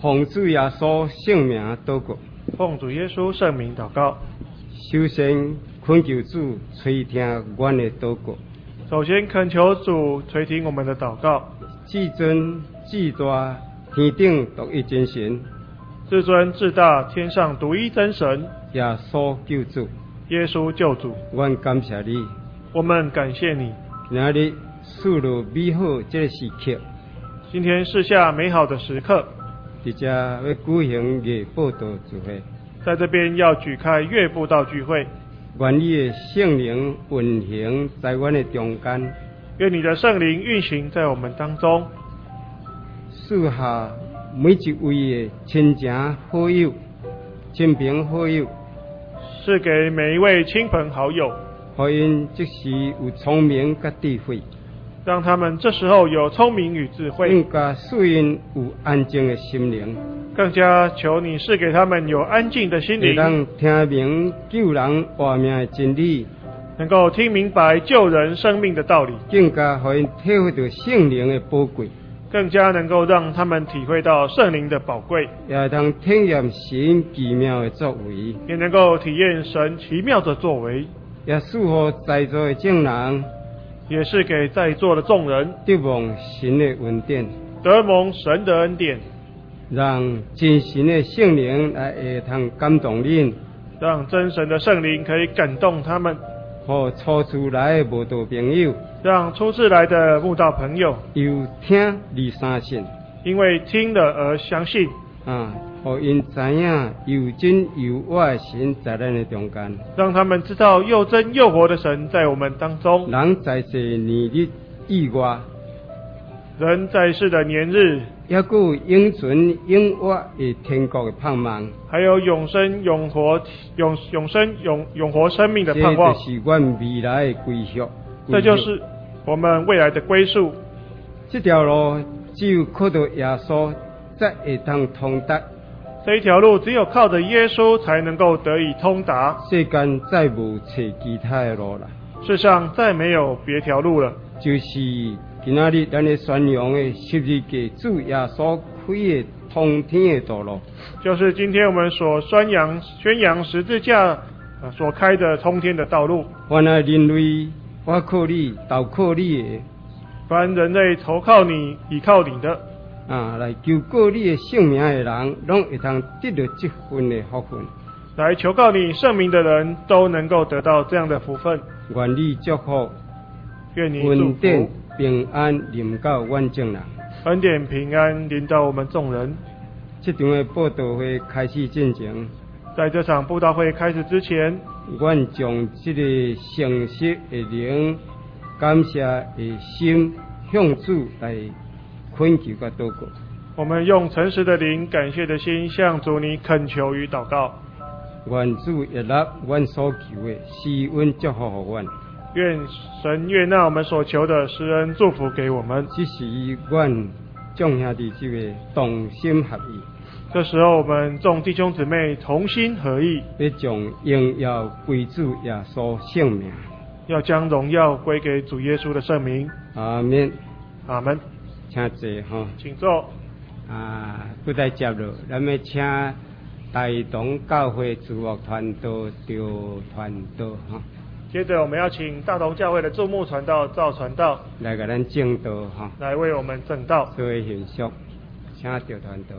奉主耶稣圣名祷告。 奉主耶稣圣名祷告。 首先恳求主垂听阮的祷告。 首先恳求主垂听我们的祷告。 至尊至大天顶独一真神， 至尊至大天上独一真神， 耶稣救主， 耶稣救主， 阮感谢你， 我们感谢你。 今日赐落美好这个时刻， 今天是下美好的时刻， 伫这要举行月报道聚会， 在这边要举开月布道聚会。 愿你的圣灵运行在阮的中间， 愿你的圣灵运行在我们当中， 赐下每一位的亲情好友、亲朋好友， 是给每一位亲朋好友， 互因即时有聪明甲智慧， 让他们这时候有聪明与智慧， 更加使因有安静的心灵， 更加求你是给他们有安静的心灵， 能听明救人活命的真理， 能够听明白救人生命的道理， 更加互因体会到圣灵的宝贵， 更加能够让他们体会到圣灵的宝贵， 也能体验神奇妙的作为， 也能够体验神奇妙的作为， 也赐予在座的众人， 也是给在座的众人得蒙神的恩典， 得蒙神的恩典， 让真神的圣灵来会通感动恁， 让真神的圣灵可以感动他们， 互初次来的慕道朋友， 让初次来的慕道朋友由听而相信， 因为听了而相信， 互因知影又真又活的神在咱的中间， 让他们知道又真又活的神在我们当中。 人在世年日以外， 人在世的年日， 也有永存永活的天国的盼望， 还有永生永活永活生命的盼望。 这就是阮未来的归宿。 这就是我们未来的归宿。 这条路只有靠到耶稣才会通通达。 这一条路只有靠着耶稣才能够得以通达。 世间再无找其他的路了。 世上再没有别条路了。 就是今仔日咱的宣扬的十字架主耶稣开的通天的道路。 就是今天我们所宣扬十字架所开的通天的道路。 凡那人类我靠你、投靠你的， 凡人类投靠你、倚靠你的， 来求告你的性命的人，拢会通得到这份的福分。 来求告你圣名的人都能够得到这样的福分。 愿你祝福， 愿你祝恩典福， 平安临到阮众人。 恩典平安临到我们众人。 这场的报道会开始进行， 在这场布道会开始之前， 阮将这个诚实的灵、感谢的心向主来恳求和祷告。 我们用诚实的灵、感谢的心向主你恳求与祷告。 愿主悦纳阮所求的，施恩祝福给阮。 愿神悦纳我们所求的，施恩祝福给我们。 这是阮众兄弟姊妹同心合意。 这时候，我们众弟兄姊妹同心合意， 要将荣耀归主耶稣圣名， 要将荣耀归给主耶稣的圣名。 阿门。 阿门。 请坐哈， 请坐。 不再接了，咱们请台东教会主牧传道赵传道哈。 接着，我们要请大同教会的众牧传道赵传道来给咱正道哈， 来为我们正道。 作为献上，请赵传道。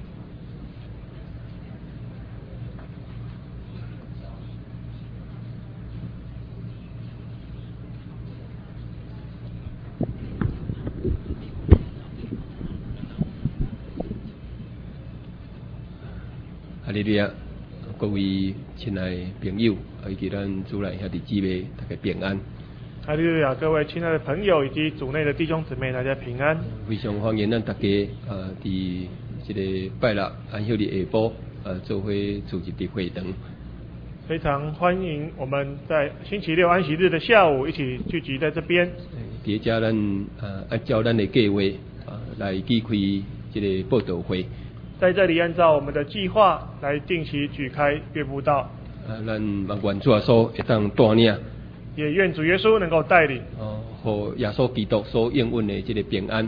哈利路亚！各位亲爱的朋友，以及咱主内兄弟姊妹，大家平安。 哈利路亚！各位亲爱的朋友以及主内的弟兄姊妹，大家平安。 非常欢迎咱大家伫这个拜六安息日下晡做伙组织的会堂。 非常欢迎我们在星期六安息日的下午一起聚集在这边。 伫遮咱按照咱的计划来举开这个报道会。 在这里按照我们的计划来定期举开月布道。 咱望愿主耶稣会当带领， 也愿主耶稣能够带领， 互耶稣基督所应允的这个平安，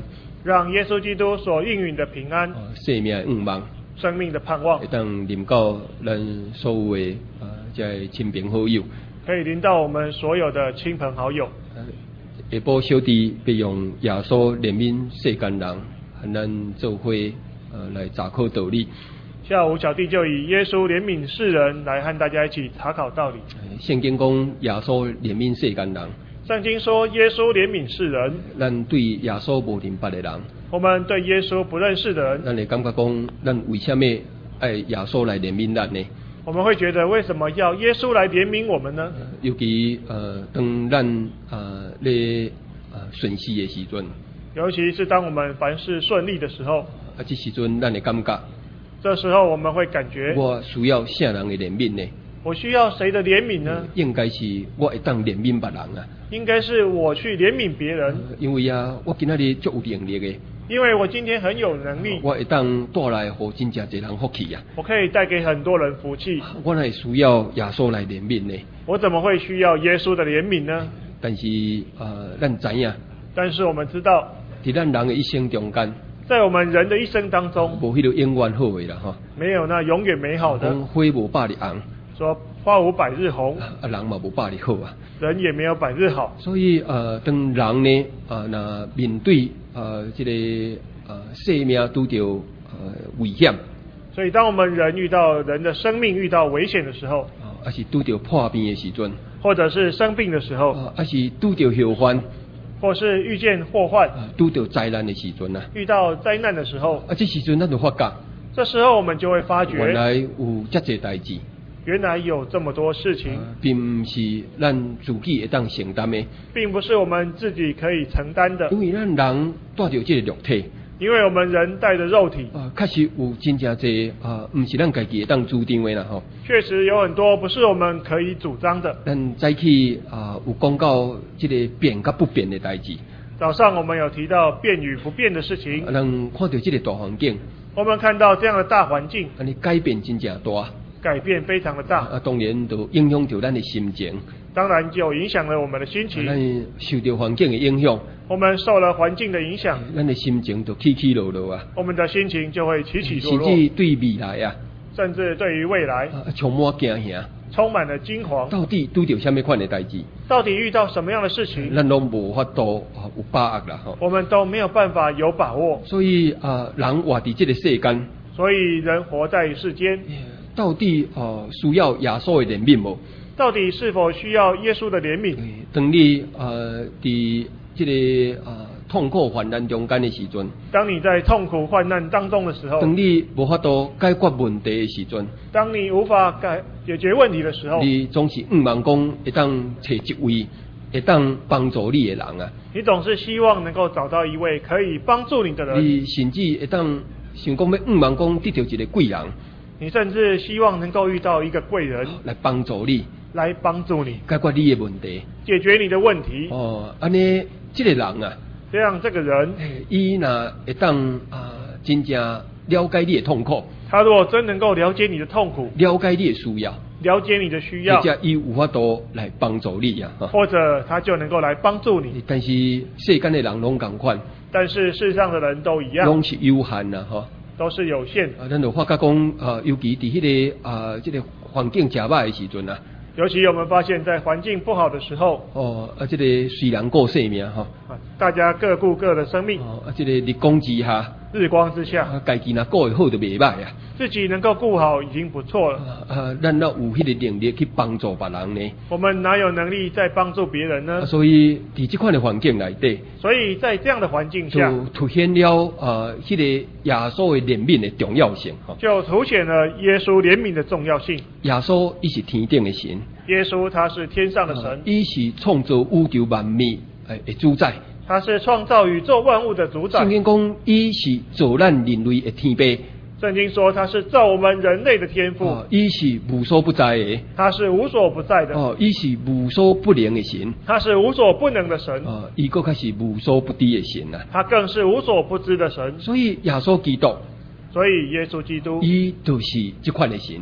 让耶稣基督所应允的平安、 生命的愿望， 生命的盼望， 会当临到咱所有的这亲朋好友， 可以临到我们所有的亲朋好友。 下晡小弟必用耶稣怜悯世间人，和咱做伙来查考道理。 下午小弟就以耶稣怜悯世人来和大家一起查考道理。 圣经讲耶稣怜悯世间人， 圣经说耶稣怜悯世人， 咱对耶稣无认捌的人， 我们对耶稣不认识的人， 咱会感觉讲，咱为什么爱耶稣来怜悯咱呢？ 我们会觉得为什么要耶稣来怜悯我们呢？ 尤其当咱咧顺时的时阵， 尤其是当我们凡事顺利的时候， 这时阵咱会感觉， 这时候我们会感觉， 我需要啥人的怜悯呢？ 我需要谁的怜悯呢？ 应该是我会当怜悯别人啊。 应该是我去怜悯别人， 因为我今仔日足有能力的。 因为我今天很有能力， 我会当带来互真正侪人福气啊！ 我可以带给很多人福气。 我乃需要耶稣来怜悯呢？ 我怎么会需要耶稣的怜悯呢？ 但是咱知影， 但是我们知道， 在咱人的一生中间， 在我们人的一生当中， 无迄个永远好的啦哈， 没有那永远美好的。 花无百日红， 说花无百日红， 人嘛无百日好啊。 人也没有百日好。 所以当人呢那面对这个生命拄着危险， 所以当我们人遇到人的生命遇到危险的时候， 还是拄着破病的时阵， 或者是生病的时候， 还是拄着后患， 或是遇见祸患， 拄着灾难的时阵啊， 遇到灾难的时候， 这时阵咱就发觉， 这时候我们就会发觉， 原来有这侪代志。 原来有这么多事情， 并不是咱自己会当承担的， 并不是我们自己可以承担的。 因为咱人带着这个肉体， 因为我们人带着肉体， 确实有真正侪不是咱家己会当主张的啦吼。 确实有很多不是我们可以主张的。 咱早起有讲到这个变甲不变的代志。 早上我们有提到变与不变的事情。 咱看到这个大环境， 我们看到这样的大环境， 你改变真正大。 改变非常的大， 当然就影响到咱的心情， 当然就影响了我们的心情。 咱受到环境的影响， 我们受了环境的影响， 咱的心情就起起落落啊。 我们的心情就会起起落落， 甚至对未来啊， 甚至对于未来充满惊吓， 充满了惊惶。 到底拄到什么款的代志？ 到底遇到什么样的事情？ 咱拢无法度有把握啦吼。 我们都没有办法有把握。 所以人活伫这个世间， 所以人活在世间。 到底需要耶稣的怜悯无？ 到底是否需要耶稣的怜悯？ 当你伫这个痛苦患难中间的时阵， 当你在痛苦患难当中的时候， 当你无法度解决问题的时阵， 当你无法解决问题的时候， 你总是望讲会当找一位会当帮助你的人啊。 你总是希望能够找到一位可以帮助你的人。 你甚至会当想讲要望讲得到一个贵人。 你甚至希望能够遇到一个贵人来帮助你， 来帮助你解决你的问题， 解决你的问题。 安尼这个人啊， 这样这个人， 伊若会当真正了解你的痛苦， 他如果真能够了解你的痛苦， 了解你的需要， 了解你的需要， 或者伊有法度来帮助你啊， 或者他就能够来帮助你。 但是世间的人拢同款， 但是世上的人都一样， 拢是有限呐，哈。 都是有限。 咱就发觉讲，尤其伫迄个这个环境真歹的时阵啊， 尤其我们发现，在环境不好的时候， 这个虽然过生命哈， 大家各顾各的生命， 这个日光之下，家己若过得好就袂歹啊， 自己能够顾好已经不错了。 咱哪有迄个能力去帮助别人呢？ 我们哪有能力在帮助别人呢？ 所以伫这款的环境内底， 所以在这样的环境下， 就凸显了迄个耶稣的怜悯的重要性， 就凸显了耶稣怜悯的重要性。 耶稣伊是天顶的神， 耶稣他是天上的神， 伊是创造宇宙万物的主宰， 他是创造宇宙万物的主宰。 圣经讲伊是造咱人类的天父。 圣经说他是造我们人类的天父， 伊是无所不在的， 他是无所不在的， 伊是无所不能的神， 他是无所不能的神， 伊更开是无所不知的神啊， 他更是无所不知的神。 所以耶稣基督， 所以耶稣基督， 伊就是这款的神，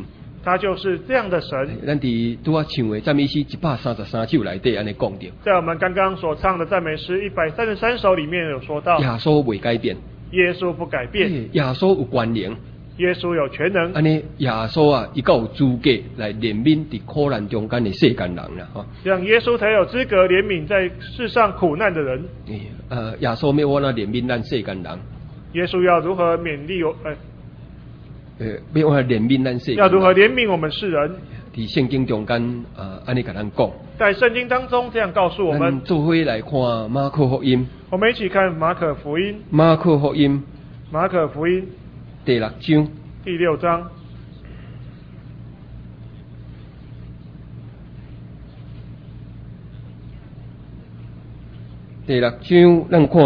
他就是这样的神。 咱伫拄啊唱的赞美诗133首内底安尼讲到， 在我们刚刚所唱的赞美诗133首里面有说到， 耶稣未改变， 耶稣不改变， 耶稣有权能， 耶稣有全能。 安尼耶稣啊，伊够有资格来怜悯伫苦难中间的世间人啦，吼。 这样耶稣才有资格怜悯在世上苦难的人。 耶稣要我那怜悯咱世间人， 耶稣要如何勉励要我怜悯咱世间人， 要如何怜悯我们世人？ 伫圣经中间安尼甲咱讲， 在圣经当中这样告诉我们。 做伙来看马可福音， 我们一起看马可福音。 马可福音， 马可福音第6章， 第6章。 第6章，咱看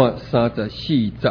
34节。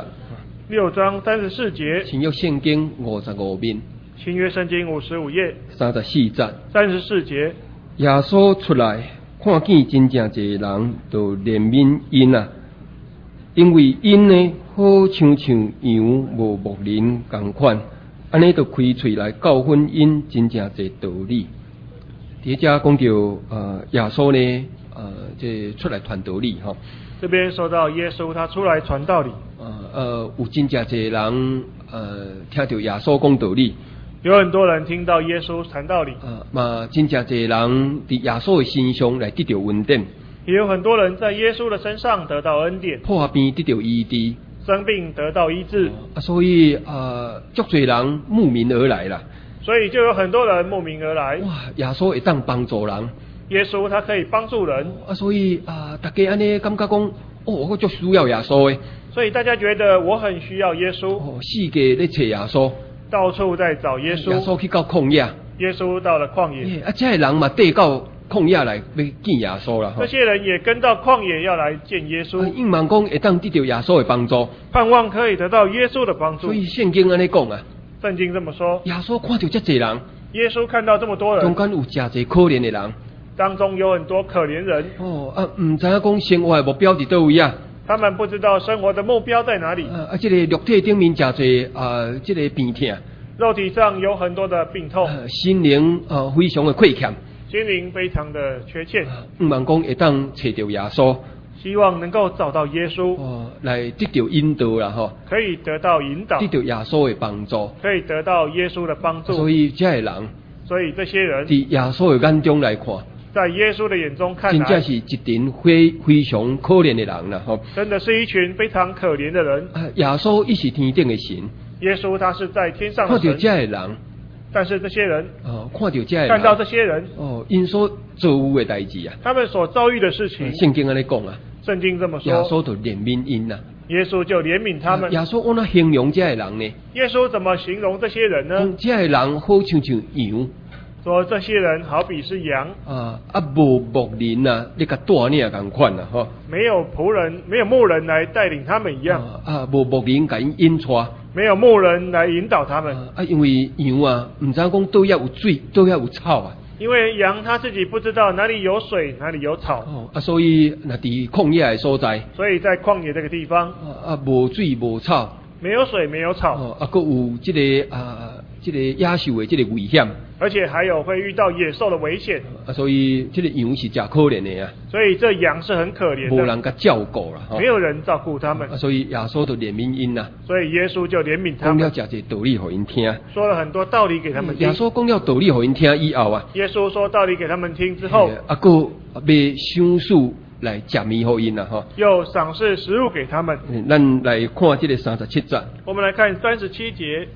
6章34节。 新约圣经55面。 新约圣经55页。 34节。 34节。 耶稣出来，看见真正侪人，就怜悯因啊，因为因呢好像羊无牧人同款，安尼就开嘴来教训因真正侪道理。伫遮讲到耶稣呢，这出来传道理吼。 这边说到耶稣他出来传道理。 有真正侪人听到耶稣讲道理。 有很多人听到耶稣传道理。 嘛真正侪人伫耶稣的身上来得到恩典。 也有很多人在耶稣的身上得到恩典。 破病得到医治。 生病得到医治。 所以足侪人慕名而来啦。 所以就有很多人慕名而来。 哇，耶稣会当帮助人。 耶稣他可以帮助人。 所以大家安尼感觉讲，我就需要耶稣的。 所以大家觉得我很需要耶稣。 世界在找耶稣。 到处在找耶稣。 耶稣去到旷野。 耶稣到了旷野。 这些人嘛缀到旷野来要见耶稣啦。 这些人也跟到旷野要来见耶稣。 因望讲会当得到耶稣的帮助。 盼望可以得到耶稣的帮助。 所以圣经安尼讲啊。 圣经这么说。 耶稣看到这侪人。 耶稣看到这么多人。 中间有真侪可怜的人。 当中有很多可怜人。 唔知影讲生活的目标伫倒位啊。 他们不知道生活的目标在哪里。 这个肉体顶面真侪这个病痛。 肉体上有很多的病痛。 心灵非常的亏欠。 心灵非常的缺欠。 唔望讲会当找到耶稣。 希望能够找到耶稣。 来得到引导啦吼。 可以得到引导。 得到耶稣的帮助。 可以得到耶稣的帮助。 所以这些人。 所以这些人。 伫耶稣的眼中来看。 在耶稣的眼中看来， 真正是一群非常可怜的人啦，吼！ 真的是一群非常可怜的人。 耶稣伊是天顶的神， 耶稣他是在天上的神。 看到这些人， 但是这些人， 看到这些人， 看到这些人， 因所遭遇的代志啊， 他们所遭遇的事情， 圣经安尼讲啊， 圣经这么说， 耶稣就怜悯因呐， 耶稣就怜悯他们。 耶稣按怎形容这些人呢？ 耶稣怎么形容这些人呢？ 这些人好像羊。 说这些人好比是羊无牧人啊，你甲带领同款啦，吼。 没有仆人，没有牧人来带领他们一样。 无牧人甲因引带。 没有牧人来引导他们。 因为羊啊，唔知讲倒遐有水，倒遐有草啊。 因为羊他自己不知道哪里有水，哪里有草。 所以那伫旷野的所在。 所以在旷野这个地方。 无水无草。 没有水，没有草。 佫有这个野兽的这个危险。 而且还有会遇到野兽的危险。 所以这个羊是真可怜的啊。 所以这羊是很可怜的。 无人甲照顾啦。 没有人照顾他们。 所以耶稣就怜悯因啦。 所以耶稣就怜悯他们。 讲了真侪道理给因听。 说了很多道理给他们听。 耶稣讲了道理给因听以后啊。 耶稣说道理给他们听之后。 佫要赏赐来食米给因啦，吼。 又赏赐食物给他们。 咱来看这个37节。 我们来看37节。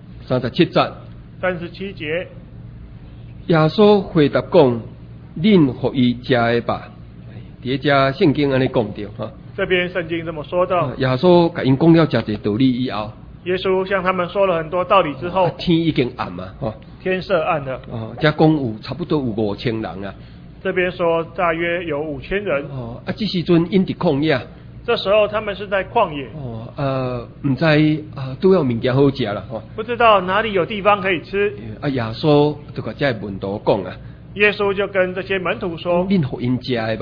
37节。 37节。 耶稣回答讲：“恁互伊食的吧。”伫遮圣经安尼讲着哈。 这边圣经这么说到。 耶稣甲因讲了真侪道理以后。 耶稣向他们说了很多道理之后。 天已经暗啊，吼。 天色暗了。 遮讲有差不多有5000人啊。 这边说大约有5000人。 这时阵因伫旷野。 这时候他们是在旷野。 唔知都要物件好食啦，吼。 不知道哪里有地方可以吃。 耶稣就甲这门徒讲啊。 耶稣就跟这些门徒说：“ 恁互因食的吧。”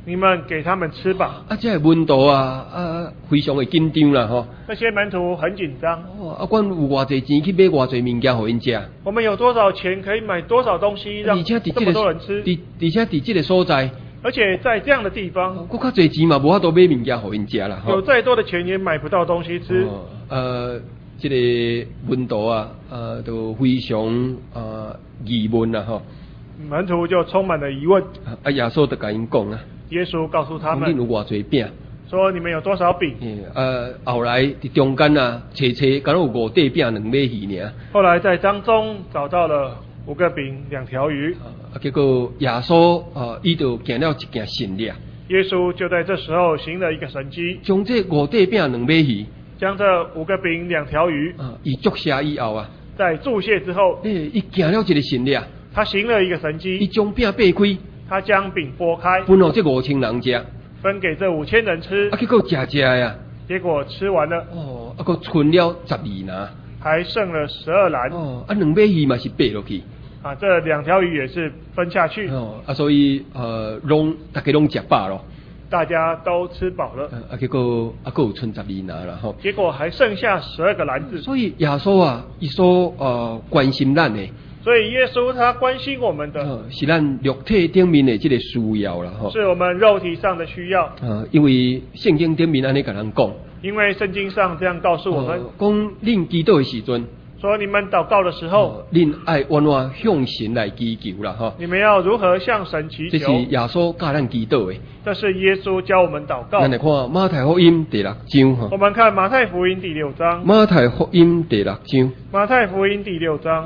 你们给他们吃吧。 这个门徒非常的紧张啦吼。 那些门徒很紧张。 阮有偌济钱去买偌济物件互因食。 我们有多少钱可以买多少东西让这么多人吃？ 而且伫这个所在， 而且在这样的地方， 佫较济钱嘛，无法度买物件互因食啦。 有再多的钱也买不到东西吃。 这个门徒都非常疑问啦吼。 门徒就充满了疑问。 耶稣就甲因讲啊。 耶稣告诉他们： 恁有偌济饼？ 说你们有多少饼？ 后来伫中间找，敢有5块饼2尾鱼尔。 后来在当中找到了5个饼2条鱼。 结果耶稣伊就行了一件神迹。 耶稣就在这时候行了一个神迹， 将这5块饼2尾鱼， 将这5个饼2条鱼， 伊注射以后在注谢之后， 伊行了一个神迹。 他行了一个神迹， 伊将饼掰开， 他将饼拨开， 分予这5000人食， 分给这5000人吃。 结果食呀， 结果吃完了， 佫剩了12篮， 还剩了12篮。 2尾鱼嘛是掰落去， 这2条鱼也是分下去。 所以大家拢食饱咯， 大家都吃饱了。 结果佫有剩12篮啦吼。 结果还剩下12个篮子。 所以耶稣伊所关心咱的。 所以耶稣他关心我们的， 是咱肉体顶面的这个需要啦， 是我们肉体上的需要。 因为圣经顶面安尼甲咱讲， 因为圣经上这样告诉我们， 讲恁祈祷的时阵， 说你们祷告的时候， 恁爱安怎向神来祈求啦， 你们要如何向神祈求？ 这是耶稣教咱祈祷的。 这是耶稣教我们祷告。 咱来看马太福音第6章我们看马太福音第6章。 马太福音第6章。 马太福音第6章。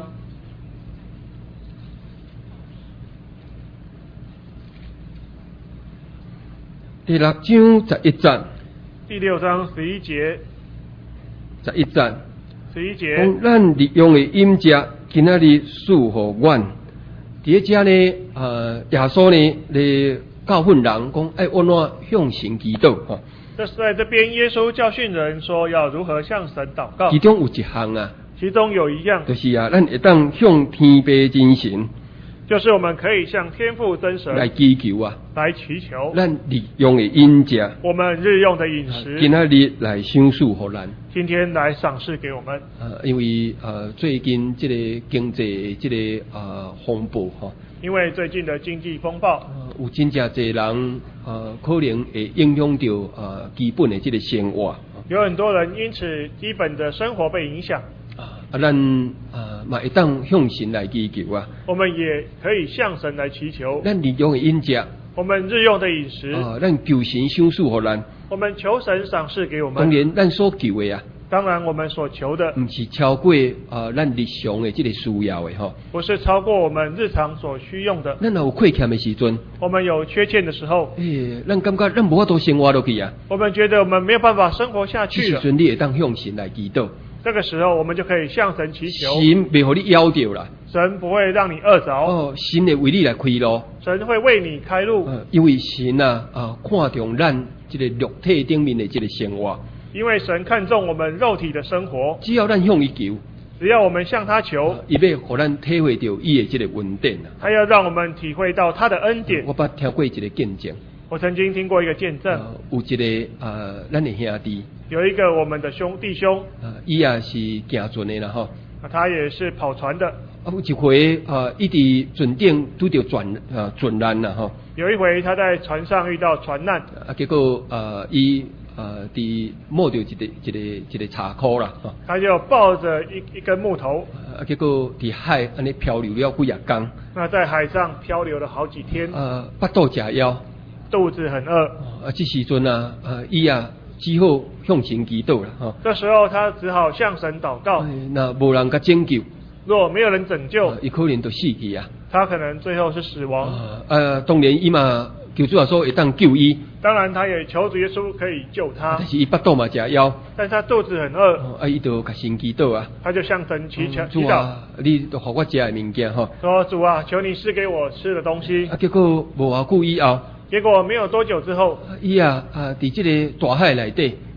第6章11节。 第6章11节。 11节。 11节。 讲咱利用的饮食，今仔日赐互阮。伫遮呢，耶稣呢，咧教训人讲，爱安怎向神祈祷吼。 这是在这边，耶稣教训人说要如何向神祷告。 其中有一项其中有一样， 就是咱会当向天父真神。 就是我们可以向天父真神来祈求来祈求咱日用的饮食， 我们日用的饮食， 今仔日来赏赐互咱， 今天来赏赐给我们。 因为最近这个经济这个风暴因为最近的经济风暴， 有真正侪人可能会影响到基本的这个生活， 有很多人因此基本的生活被影响。 咱嘛会当向神来祈求我们也可以向神来祈求。 咱日用的饮食， 我们日用的饮食， 咱求神赏赐互咱。 我们求神赏赐给我们。 当然，咱所求的当然我们所求的， 不是超过咱日常的这个需要的不是超过我们日常所需用的。 咱有亏欠的时阵， 我们有缺欠的时候， 咱感觉咱无法度生活落去我们觉得我们没有办法生活下去了。 这时阵你会当向神来祈祷。 这个时候，我们就可以向神祈求。 神袂互你枵着啦， 神不会让你饿着。 神会为你来开路。 神会为你开路。 因为神看重咱这个肉体顶面的这个生活。 因为神看重我们肉体的生活。 只要咱向伊求， 只要我们向他求， 伊要互咱体会到伊的这个恩典他要让我们体会到他的恩典。 我捌听过一个见证。 我曾经听过一个见证， 有一个咱的兄弟， 有一个我们的弟兄， 伊也是行船的啦吼， 他也是跑船的。 有一回伊伫船顶拄着船难啦吼，有一回他在船上遇到船难， 结果伊伫摸着一个柴箍啦， 他就抱着一根木头， 结果伫海安尼漂流了几夜天， 那在海上漂流了好几天， 腹肚食枵。 肚子很饿， 这时阵伊只好向神祈祷啦。 这时候他只好向神祷告。 那无人甲拯救， 若没有人拯救， 伊可能就死去他可能最后是死亡。 当然伊嘛求主耶稣会当救伊。 当然他也求主耶稣可以救他。 但是伊腹肚嘛食枵， 但是他肚子很饿。 伊就甲神祈祷他就向神祈祷。 主你都互我食的物件说主啊，求你赐给我吃的东西。 结果无偌久以后。 结果没有多久之后， 伊伫这个大海内底，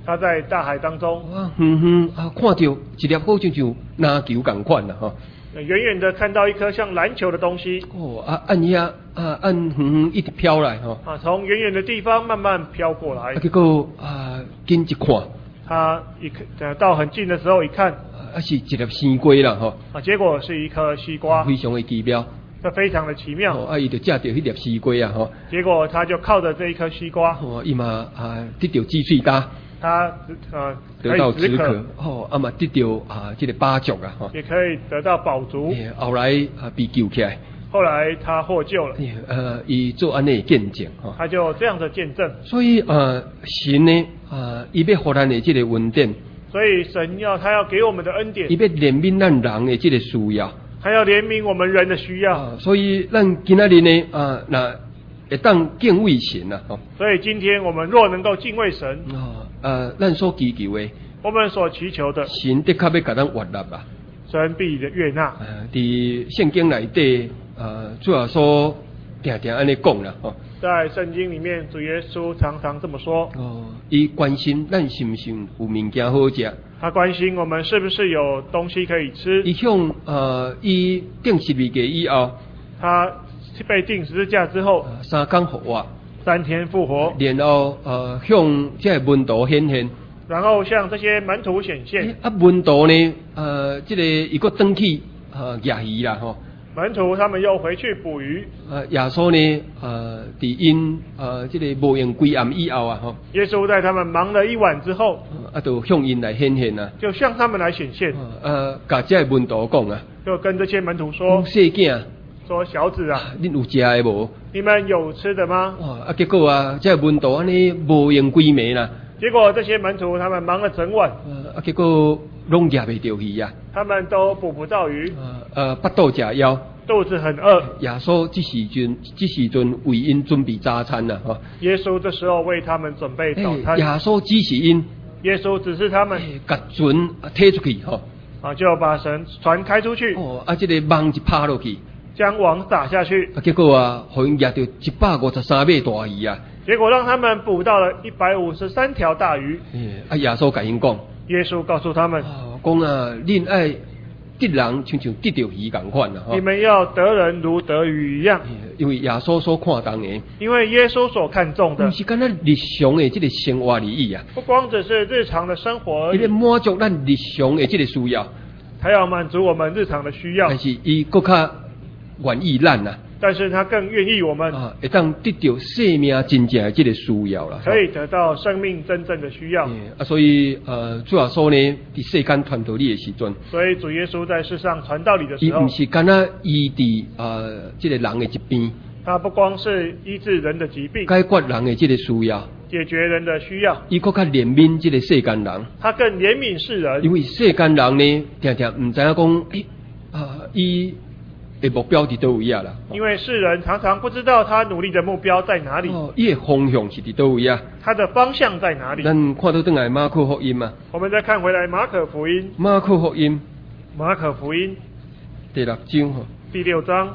他在大海当中， 看到一粒好像篮球同款啦，哈。 远远的看到一颗像篮球的东西， 按一直飘来，哈。 从远远的地方慢慢飘过来。 结果近一看， 他到很近的时候一看， 是一粒生瓜啦，哈。 结果是一颗西瓜， 非常的奇妙。 这非常的奇妙。 伊就借到迄粒西瓜啊，哈。 结果他就靠着这一颗西瓜， 伊嘛得到支水大， 他得到止渴，嘛得到这个饱足啊， 也可以得到饱足。 后来被救起来， 后来他获救了。 伊做安尼见证， 他就这样的见证。 所以神呢伊要给咱的这个恩典， 所以神他要给我们的恩典， 伊要怜悯咱人的这个需要。 还要怜悯我们人的需要， 所以咱今仔日呢，那会当敬畏神啊， 所以今天我们若能够敬畏神， 咱所祈求的， 我们所祈求的， 神的确要给咱悦纳啊， 神必悦纳。 伫圣经内底，主要说定安尼讲啦， 在圣经里面，主耶稣常常这么说。 伊关心咱是不是有物件好食。 他关心我们是不是有东西可以吃。 伊向伊钉十字架以后， 他被钉十字架之后 ，3天复活 ，3天复活， 然后向这门徒显现， 然后向这些门徒显现。 门徒呢，这个伊个登去亚鱼啦，吼。 门徒他们又回去捕鱼。 耶稣呢，伫因这个无用归暗以后啊，吼。 耶稣在他们忙了一晚之后， 就向因来显现啊。 就向他们来显现。 甲这门徒讲啊， 就跟这些门徒说， 小囝， 说小子啊， 恁有食的无？ 你们有吃的吗？ 结果这门徒安尼无用归暝啦。 结果这些门徒他们忙了整晚， 结果拢夹袂到鱼啊。 他们都捕不到鱼。 腹肚食枵， 肚子很饿。 耶稣这时阵为因准备早餐啦，哈。 耶稣这时候为他们准备早餐。 耶稣指示因， 耶稣指示他们， 把船推出去，哈。 就把船开出去。 这个网就拍落去， 将网撒下去。 结果互因夹到153尾大鱼啊。 结果让他们捕到了153条大鱼。 耶稣甲因讲， 耶稣告诉他们， 讲恁爱得人像得到鱼同款啦， 你们要得人如得鱼一样。 因为耶稣所看重的， 因为耶稣所看重的， 不是干咱日常的这个生活而已啊。 不光只是日常的生活而已， 伊要满足咱日常的这个需要， 他要满足我们日常的需要。 但是伊更较愿意咱啊。 但是他更愿意我们会当得到生命真正的这个需要啦， 可以得到生命真正的需要。 所以主要说呢，伫世间传道理的时阵， 所以主耶稣在世上传道理的时候， 伊不是干那医治这个人的疾病， 他不光是医治人的疾病， 解决人的这个需要， 解决人的需要， 伊更较怜悯这个世间人， 他更怜悯世人， 因为世间人呢，常常唔知影讲，伊的目标伫倒位啊啦。 因为世人常常不知道他努力的目标在哪里， 伊的方向是伫倒位啊？ 他的方向在哪里？ 咱看到转来马可福音嘛。 我们再看回来马可福音。 马可福音。 马可福音。 第6章吼。 第6章。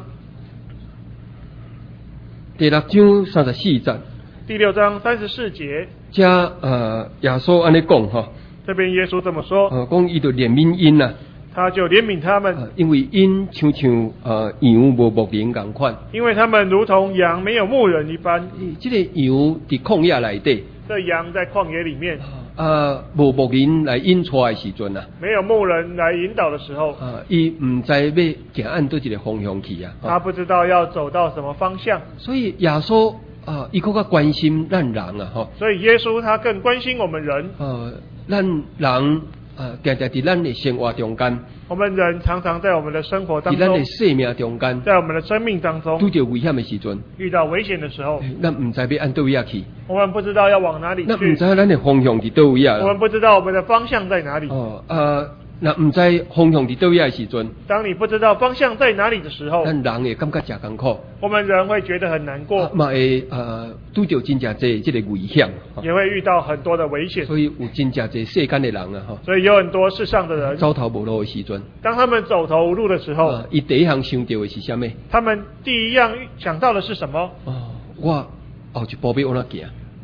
第6章34节。 第6章34节。 这耶稣安尼讲吼。 这边耶稣这么说。 讲伊就怜悯因啦。 他就怜悯他们， 因为因像羊无牧人同款， 因为他们如同羊没有牧人一般。 这个羊伫旷野内底， 这羊在旷野里面， 无牧人来引出的时阵啊， 没有牧人来引导的时候， 伊唔知要行按倒一个方向去啊， 他不知道要走到什么方向。 所以耶稣伊更加关心咱人啊，吼。 所以耶稣他更关心我们人。 咱人。常常伫咱的生活中间， 我们人常常在我们的生活当中， 伫咱的生命中间， 在我们的生命当中， 遇到危险的时阵， 遇到危险的时候， 咱唔知要按倒位去， 我们不知道要往哪里去， 咱唔知咱的方向伫倒位啊， 我们不知道我们的方向在哪里。 那唔知方向伫倒位的时阵， 当你不知道方向在哪里的时候， 咱人会感觉真艰苦， 我们人会觉得很难过， 嘛会拄到真正济这个危险， 也会遇到很多的危险。 所以有真正济世间的人啊， 所以有很多世上的人走投无路的时阵， 当他们走投无路的时候， 伊第一项想到的是什么？ 他们第一样想到的是什么？ 我后一步要安怎行？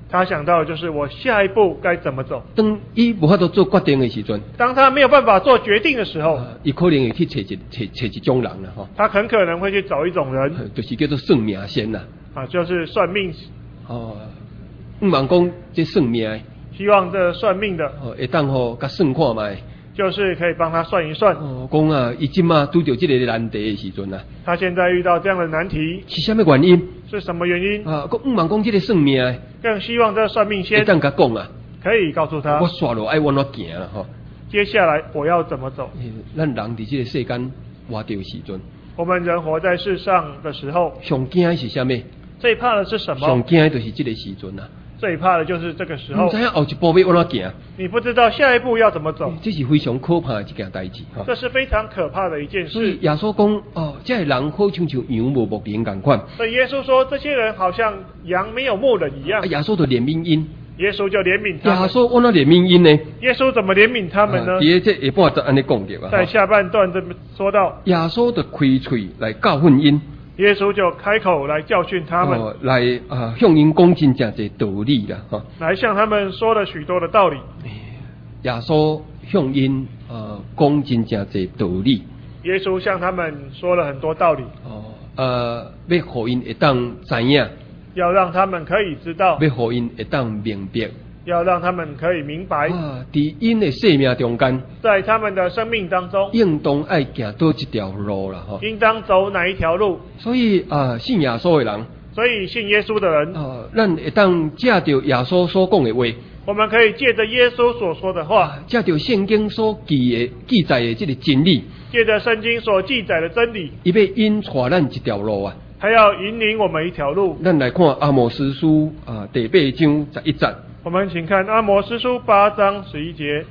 他想到的就是我下一步该怎么走。 当伊无法度做决定的时阵， 当他没有办法做决定的时候， 伊可能会去找一种人啦， 他很可能会去找一种人， 就是叫做算命先啦。 就是算命。 望讲这算命的， 希望这算命的会当互甲算看卖， 就是可以帮他算一算。 讲啊，伊即马拄着这个难题的时阵啊， 他现在遇到这样的难题， 是什么原因？ 是什么原因？ 望讲这个算命的， 更希望这算命先会当甲讲啊， 可以告诉他， 我刷落爱往哪行啦吼。 接下来我要怎么走？ 咱人伫这个世间活着时阵， 我们人活在世上的时候， 上惊的是什么？ 最怕的是什么？ 上惊的就是这个时阵啊。 最怕的就是这个时候。 不知影后一步要往哪行？ 你不知道下一步要怎么走。 这是非常可怕的一件代志。 这是非常可怕的一件事。 所以耶稣讲，这个人好像羊无牧人同款。 所以耶稣说，这些人好像羊没有牧人一样。 耶稣就怜悯因。 耶稣就怜悯他们。 耶稣往哪怜悯因呢？ 耶稣怎么怜悯他们呢？ 第这下半就安尼讲着啊。 在下半段这么说到， 耶稣就开嘴来教训因。 耶稣就开口来教训他们， 来向因讲真正侪道理啦， 来向他们说了许多的道理。 耶稣向因讲真正侪道理。 耶稣向他们说了很多道理。 要互因会当知影， 要让他们可以知道， 要互因会当明白。 要让他们可以明白， 伫因的生命中间， 在他们的生命当中， 应当爱行多一条路啦， 应当走哪一条路？ 所以信耶稣的人， 所以信耶稣的人， 咱会当借着耶稣所讲的话， 我们可以借着耶稣所说的话， 借着圣经所记载的这个真理， 借着圣经所记载的真理， 伊要引带咱一条路啊， 还要引领我们一条路。 咱来看阿摩司书第8章11节。 我们请看阿摩司书8章11节。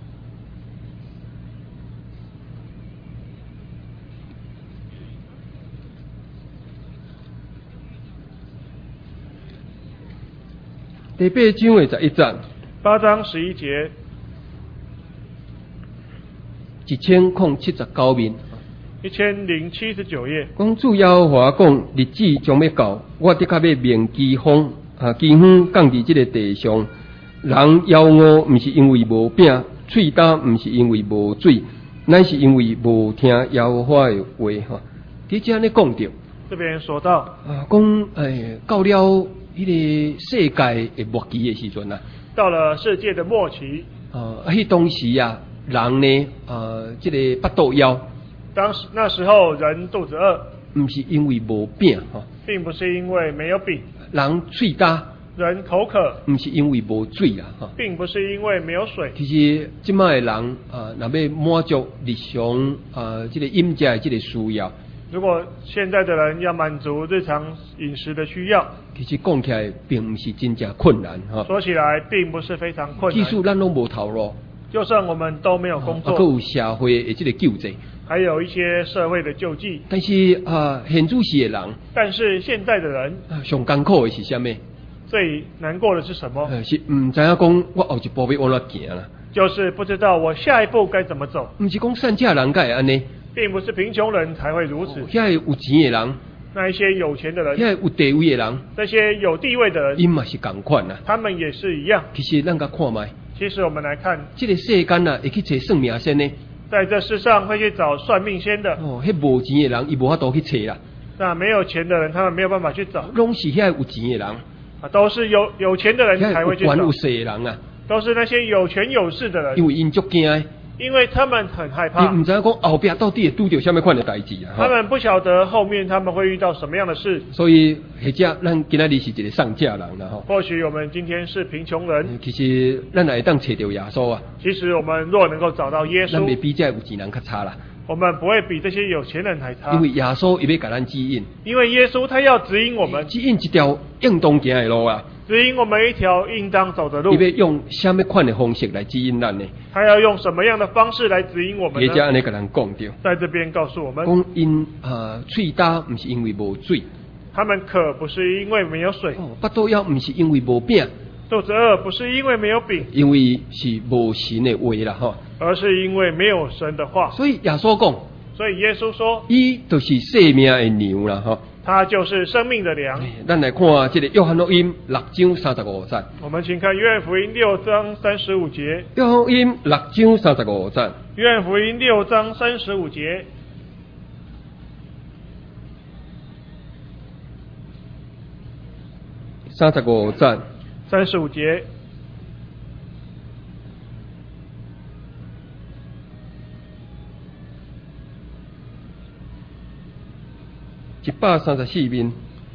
第8章的11节。 8章11节。 1079面。 1079页。 讲主耶和华讲，日子将要到，我的确要命饥荒降伫这个地上。人枵饿，不是因为无饼；喙干，不是因为无水，乃是因为无听耶和华的话。哈，伫这呢讲着。 这边说到讲到了迄个世界的末期的时阵啊， 到了世界的末期。 迄当时啊，人呢这个巴肚枵。 那时候人肚子饿， 不是因为无饼并不是因为没有饼。 人喙干， 人口渴， 不是因为无水啦并不是因为没有水。 其实即摆的人若要满足日常这个饮食的这个需要， 如果现在的人要满足日常饮食的需要， 其实讲起来并不是真正困难说起来并不是非常困难。 即使咱拢无头路， 就算我们都没有工作， 还有社会的这个救济， 还有一些社会的救济。 但是现主时的人， 但是现在的人上艰苦的是什么？ 最难过的是什么？ 是唔知影讲我后一步要往哪行啦？ 就是不知道我下一步该怎么走。 唔是讲善价人该会安尼， 并不是贫穷人才会如此。 遐有钱的人， 那一些有钱的人， 遐有地位的人， 这些有地位的人， 因嘛是同款啦。 他们也是一样。 其实咱甲看卖， 其实我们来看， 这个世间啊，会去找算命先呢。 在这世上会去找算命先的。 迄无钱的人，伊无法度去找啦。 那没有钱的人，他们没有办法去找。 拢是遐有钱的人。 都是有钱的人才会去找。 有权有势的人啊， 都是那些有权有势的人。 因为因足惊的， 因为他们很害怕。 你唔知影讲后壁到底会拄着什么款的代志啊？ 他们不晓得后面他们会遇到什么样的事。 所以或者咱今仔日是一个上价人啦吼。 或许我们今天是贫穷人， 其实咱也会当找到耶稣啊。 其实我们若能够找到耶稣， 咱未比这有钱人较差啦。 我们不会比这些有钱人还差。 因为耶稣伊要给咱指引。 因为耶稣他要指引我们， 指引一条应当行的路啊。 指引我们一条应当走的路。 伊要用什么款的方式来指引咱呢？ 他要用什么样的方式来指引我们呢？ 也就安尼跟咱讲着。 在这边告诉我们， 讲因喙干不是因为无水， 他们渴不是因为没有水， 巴肚枵不是因为无饼， 肚子饿不是因为没有饼， 因为是无神的话啦吼， 而是因为没有神的话。 所以耶稣讲， 所以耶稣说， 伊就是生命的牛啦吼。 他就是生命的粮。 咱来看这个约翰福音6章35节。 我们请看约翰福音6章35节。 约翰福音6章35节。 约翰福音6章35节。 35节。 35节。 134面。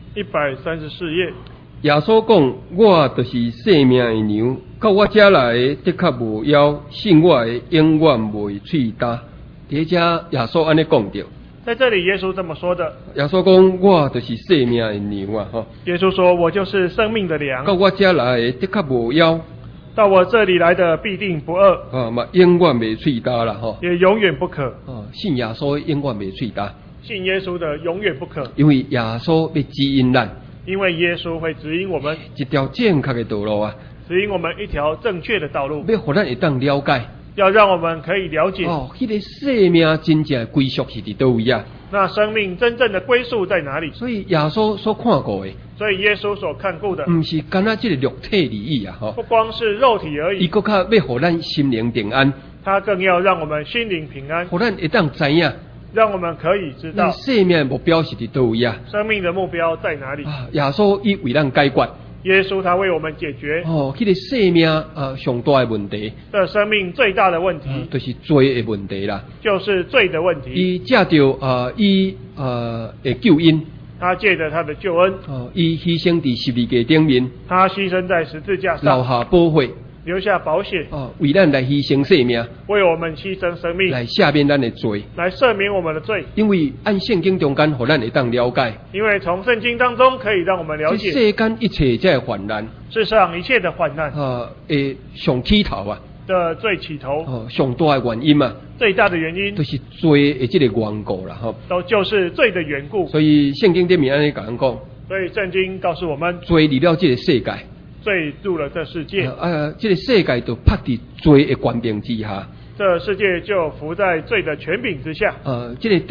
134页。 耶稣讲：“我就是生命的粮，到我这来的的确无枵，信我的永远袂喙焦。”伫这耶稣安尼讲着。 在这里，耶稣这么说的。 耶稣讲：“我就是生命的粮啊！”吼。 耶稣说：“我就是生命的粮。” 到我这来的的确无枵。 到我这里来的必定不饿。 嘛永远袂喙焦啦！吼。 也永远不渴。 信耶稣永远袂喙焦。 信耶稣的永远不可， 因为耶稣要指引咱， 因为耶稣会指引我们一条正确的道路啊， 指引我们一条正确的道路， 要互咱会当了解， 要让我们可以了解迄个生命真正的归属是伫倒位啊？ 那生命真正的归宿在哪里？ 所以耶稣所看过的， 所以耶稣所看顾的， 不是干那这个肉体而已啊！ 不光是肉体而已， 伊更加要互咱心灵平安， 他更要让我们心灵平安， 互咱会当知影。 让我们可以知道生命的目标是伫倒位啊？ 生命的目标在哪里？ 耶稣伊为咱解决， 耶稣他为我们解决迄个生命上大的问题。 这生命最大的问题， 就是罪的问题啦。 就是罪的问题。 伊借着的救恩， 他借着他的救恩， 伊牺牲伫十字架顶面， 他牺牲在十字架上， 留下保血。 留下保险， 为咱来牺牲生命， 为我们牺牲生命， 来赦免咱的罪， 来赦免我们的罪。 因为按圣经中间，互咱会当了解， 因为从圣经当中可以让我们了解， 世间一切这患难， 世上一切的患难， 上起头啊， 的最起头， 上大的原因嘛， 最大的原因， 就是罪的这个缘故啦，吼， 都就是罪的缘故。 所以圣经里面安尼讲， 所以圣经告诉我们， 罪离了这个世界。 罪入了这世界， 这个世界就趴伫罪的权柄之下， 这世界就伏在罪的权柄之下。 这个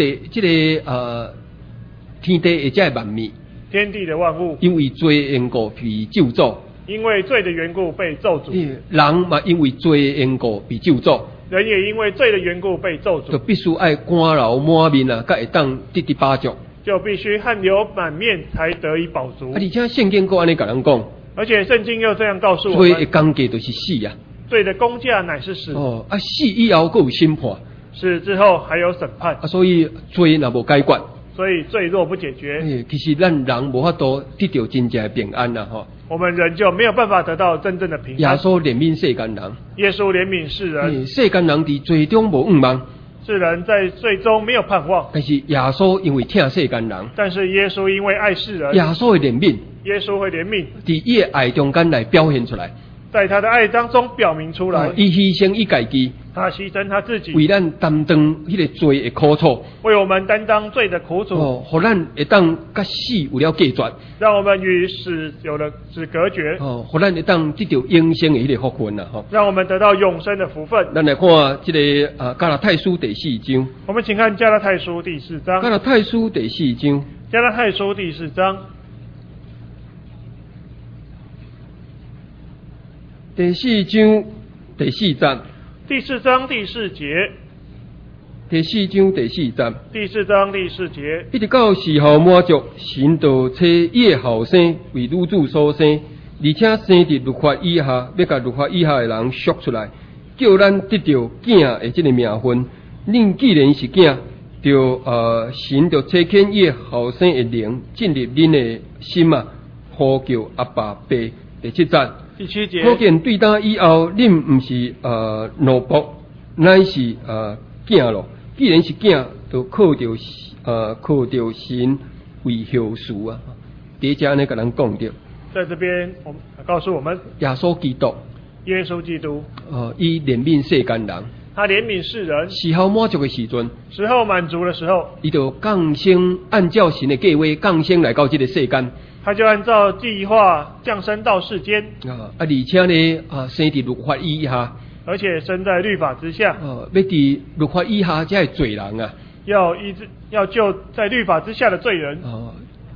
天地的这万物， 天地的万物， 因为罪的缘故被咒诅， 因为罪的缘故被咒诅。 人嘛，因为罪的缘故被咒诅， 人也因为罪的缘故被咒诅， 就必须爱汗流满面啊，才会当得饱足， 就必须汗流满面才得以饱足。 而且圣经佫安尼甲咱讲。 而且圣经又这样告诉我们， 罪的工价就是死啊！ 罪的工价乃是死。 死以后佫有审判， 死之后还有审判。 所以罪若无解决， 所以罪若不解决， 其实咱人无法度得到真正的平安啦！ 我们人就没有办法得到真正的平安。 耶稣怜悯世间人， 耶稣怜悯世人， 世间人伫罪中无盼望。 世人在最终没有盼望， 但是耶稣因为疼世间人， 但是耶稣因为爱世人， 耶稣会怜悯， 耶稣会怜悯， 伫伊的爱中间来表现出来， 在他的爱当中表明出来， 伊牺牲伊家己， 他牺牲他自己， 为咱担当迄个罪的苦楚， 为我们担当罪的苦楚， 互咱会当甲死有了隔绝， 让我们与死有了隔绝， 互咱会当得到永生的迄个福分啦， 让我们得到永生的福分。 咱来看这个加拉太书第4章， 我们请看加拉太书第4章， 加拉太书第4章， 加拉太书第4章。 第4章第4节， 第4章第4节， 第4章第4节， 第4章第4节， 一直到时候满足，神就找伊的后生为女子所生，而且生伫律法以下，要甲律法以下的人赎出来，叫咱得到囝的这个名分。恁既然是囝，就神就差遣伊的后生的灵进入恁的心啊，呼叫阿爸爸。第7节。 第7节， 可见对当以后，恁毋是奴仆，乃是囝咯。既然是囝，就靠着神为后嗣啊。第这呢，甲咱讲着， 在这边我们告诉我们， 耶稣基督， 耶稣基督， 伊怜悯世间人， 他怜悯世人， 时候满足的时阵， 时候满足的时候， 伊就降生，按照神的计划降生来到这个世间。 他就按照计划降生到世间， 而且呢，生伫律法以下， 而且生在律法之下， 要伫律法以下才会罪人啊， 要救在律法之下的罪人，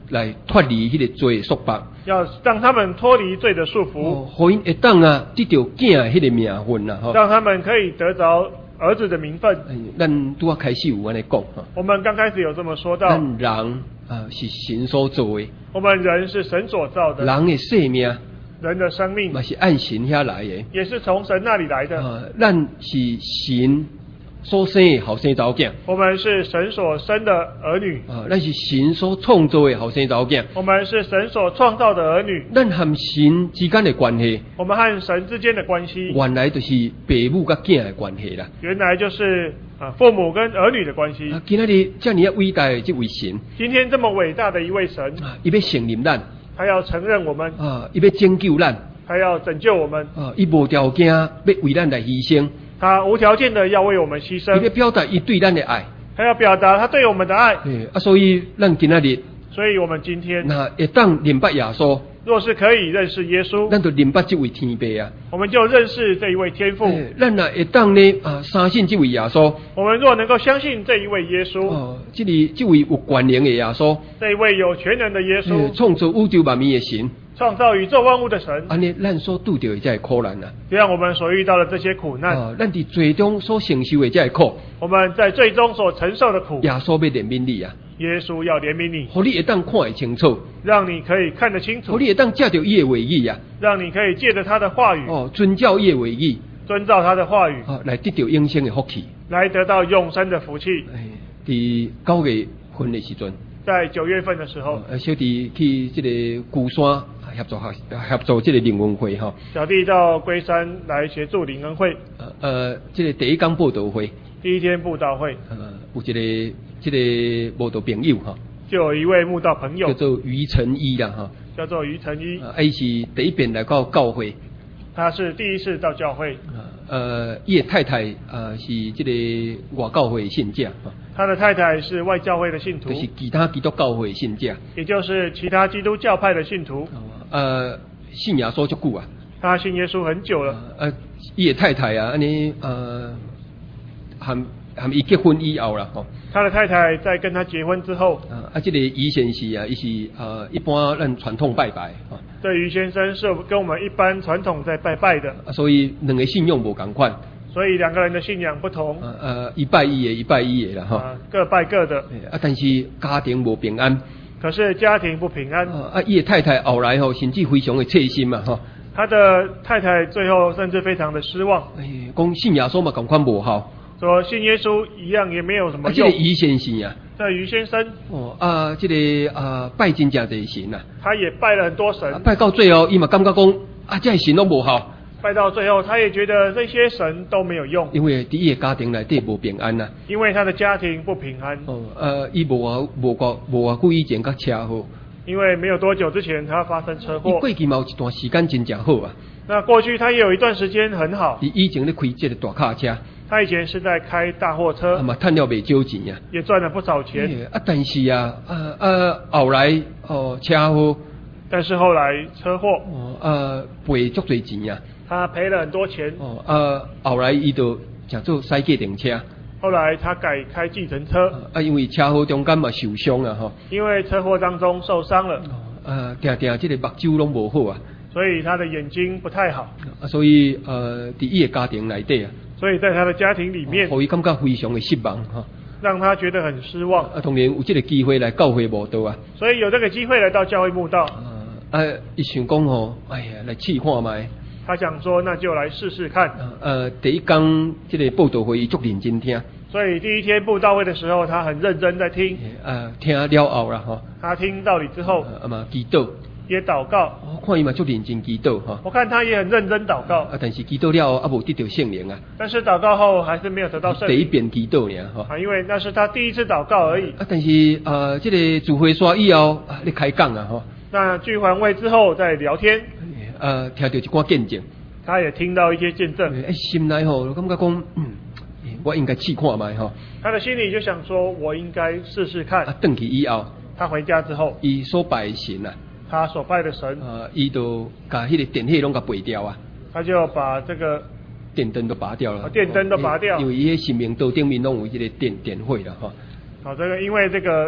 来脱离迄个罪的束缚， 要让他们脱离罪的束缚， 互因会当得到囝的迄个名分啦， 让他们可以得着儿子的名分。 咱拄啊开始有安尼讲， 我们刚开始有这么说到， 咱人是神所造的， 我们人是神所造的， 人的生命， 人的生命嘛是按神遐来的， 也是从神那里来的。 咱是神所生的后生查某囝， 我们是神所生的儿女， 咱是神所创造的后生查某囝， 我们是神所创造的儿女。 咱和神之间的关系， 我们和神之间的关系， 原来就是父母甲囝的关系啦。 原来就是父母跟儿女的关系。 今仔日这么伟大的这位神， 今天这么伟大的一位神， 伊要承认咱， 他要承认我们， 伊要拯救咱， 他要拯救我们， 伊无条件要为咱来牺牲， 他无条件的要为我们牺牲， 伊要表达伊对咱的爱， 他要表达他对我们的爱。 所以咱今仔日， 所以我们今天那会当认识耶稣， 若是可以认识耶稣， 咱就认识这位天父啊， 我们就认识这一位天父。 咱若会当呢相信这位耶稣， 我们若能够相信这一位耶稣， 这位有权能的耶稣， 这一位有全能的耶稣， 创造宇宙万物的神， 创造宇宙万物的神， 安尼咱所拄到的这苦难啊， 这样我们所遇到的这些苦难， 咱伫最终所承受的这苦， 我们在最终所承受的苦， 耶稣要怜悯你啊， 耶稣要怜悯你， 互你会当看得清楚， 让你可以看得清楚， 互你会当借着伊的话语啊， 让你可以借着他的话语， 遵照伊的话语， 遵照他的话语， 来得到永生的福气， 来得到永生的福气。 伫9月份的时阵， 在9月份的时候， 小弟去这个鼓山合作这个灵恩会哈， 小弟到龟山来协助灵恩会， 这个第一天布道会， 第一天布道会， 有这个慕道朋友哈， 就有一位慕道朋友叫做于成一啦哈， 叫做于成一， 他是第一遍来到教会， 他是第一次到教会， 伊的太太是这个外教会的信者， 他的太太是外教会的信徒， 就是其他基督教会的信者， 也就是其他基督教派的信徒， 信耶稣足久啊， 他信耶稣很久了， 伊的太太啊，安尼含伊结婚以后啦， 他的太太在跟他结婚之后， 这个于先生啊，伊是一般咱传统拜拜， 这于先生是跟我们一般传统在拜拜的， 所以两个信仰无同款， 所以两个人的信仰不同， 一拜伊的，一拜伊的啦，哈， 各拜各的， 但是家庭无平安， 可是家庭不平安， 伊的太太后来甚至非常的切心嘛，哈， 他的太太最后甚至非常的失望， 讲信耶稣嘛同款无效。 说信耶稣一样也没有什么用。 这个于先生啊， 这于先生这个拜真正侪神啊， 他也拜了很多神， 拜到最后，伊嘛感觉讲这神都无效。 拜到最后，他也觉得这些神都没有用， 因为伊的家庭内底无平安呐。 因为他的家庭不平安。 伊无偌久以前甲车祸。 因为没有多久之前他发生车祸。 伊过去嘛有一段时间真正好啊。 那过去他也有一段时间很好。 伊以前咧开这个大卡车。 他以前是在开大货车。 嘛赚了袂少钱啊。 也赚了不少钱。 但是后来车祸。 但是后来车祸。 赔足多钱啊。 他赔了很多钱。 后来伊就叫做驶计程车。 后来他改开计程车。 因为车祸中间嘛受伤啊吼。 因为车祸当中受伤了。 定这个目睭拢无好啊。 所以他的眼睛不太好。 所以伫伊的家庭内底啊。 所以在他的家庭里面。 互伊感觉非常的失望哈。 让他觉得很失望。 当然有这个机会来教会慕道啊。 所以有这个机会来到教会慕道。 伊想讲吼，哎呀，来试看卖。 他想说，那就来试试看。 第一天这个布道会，伊足认真听。 所以第一天布道会的时候，他很认真在听。 听了后啦吼。 他听道理之后。 嘛祈祷。 也祷告。 我看伊嘛足认真祈祷哈。 我看他也很认真祷告。 但是祈祷了后，无得到圣灵啊。 但是祷告后还是没有得到圣灵。 第一遍祈祷尔哈。 因为那是他第一次祷告而已。 但是这个聚会煞以后，咧开讲啊吼。 那聚完会之后再聊天。 听到一寡见证。 他也听到一些见证。 心内吼，感觉讲，我应该试看卖吼。 他的心里就想说，我应该试试看。 回去以后， 他回家之后， 伊所拜神啊。 他所拜的神， 伊就把迄个电器拢甲拔掉啊。 他就把这个电灯都拔掉了。 电灯都拔掉。 因为伊迄神明道顶面拢有迄个电汇了哈。 这个因为这个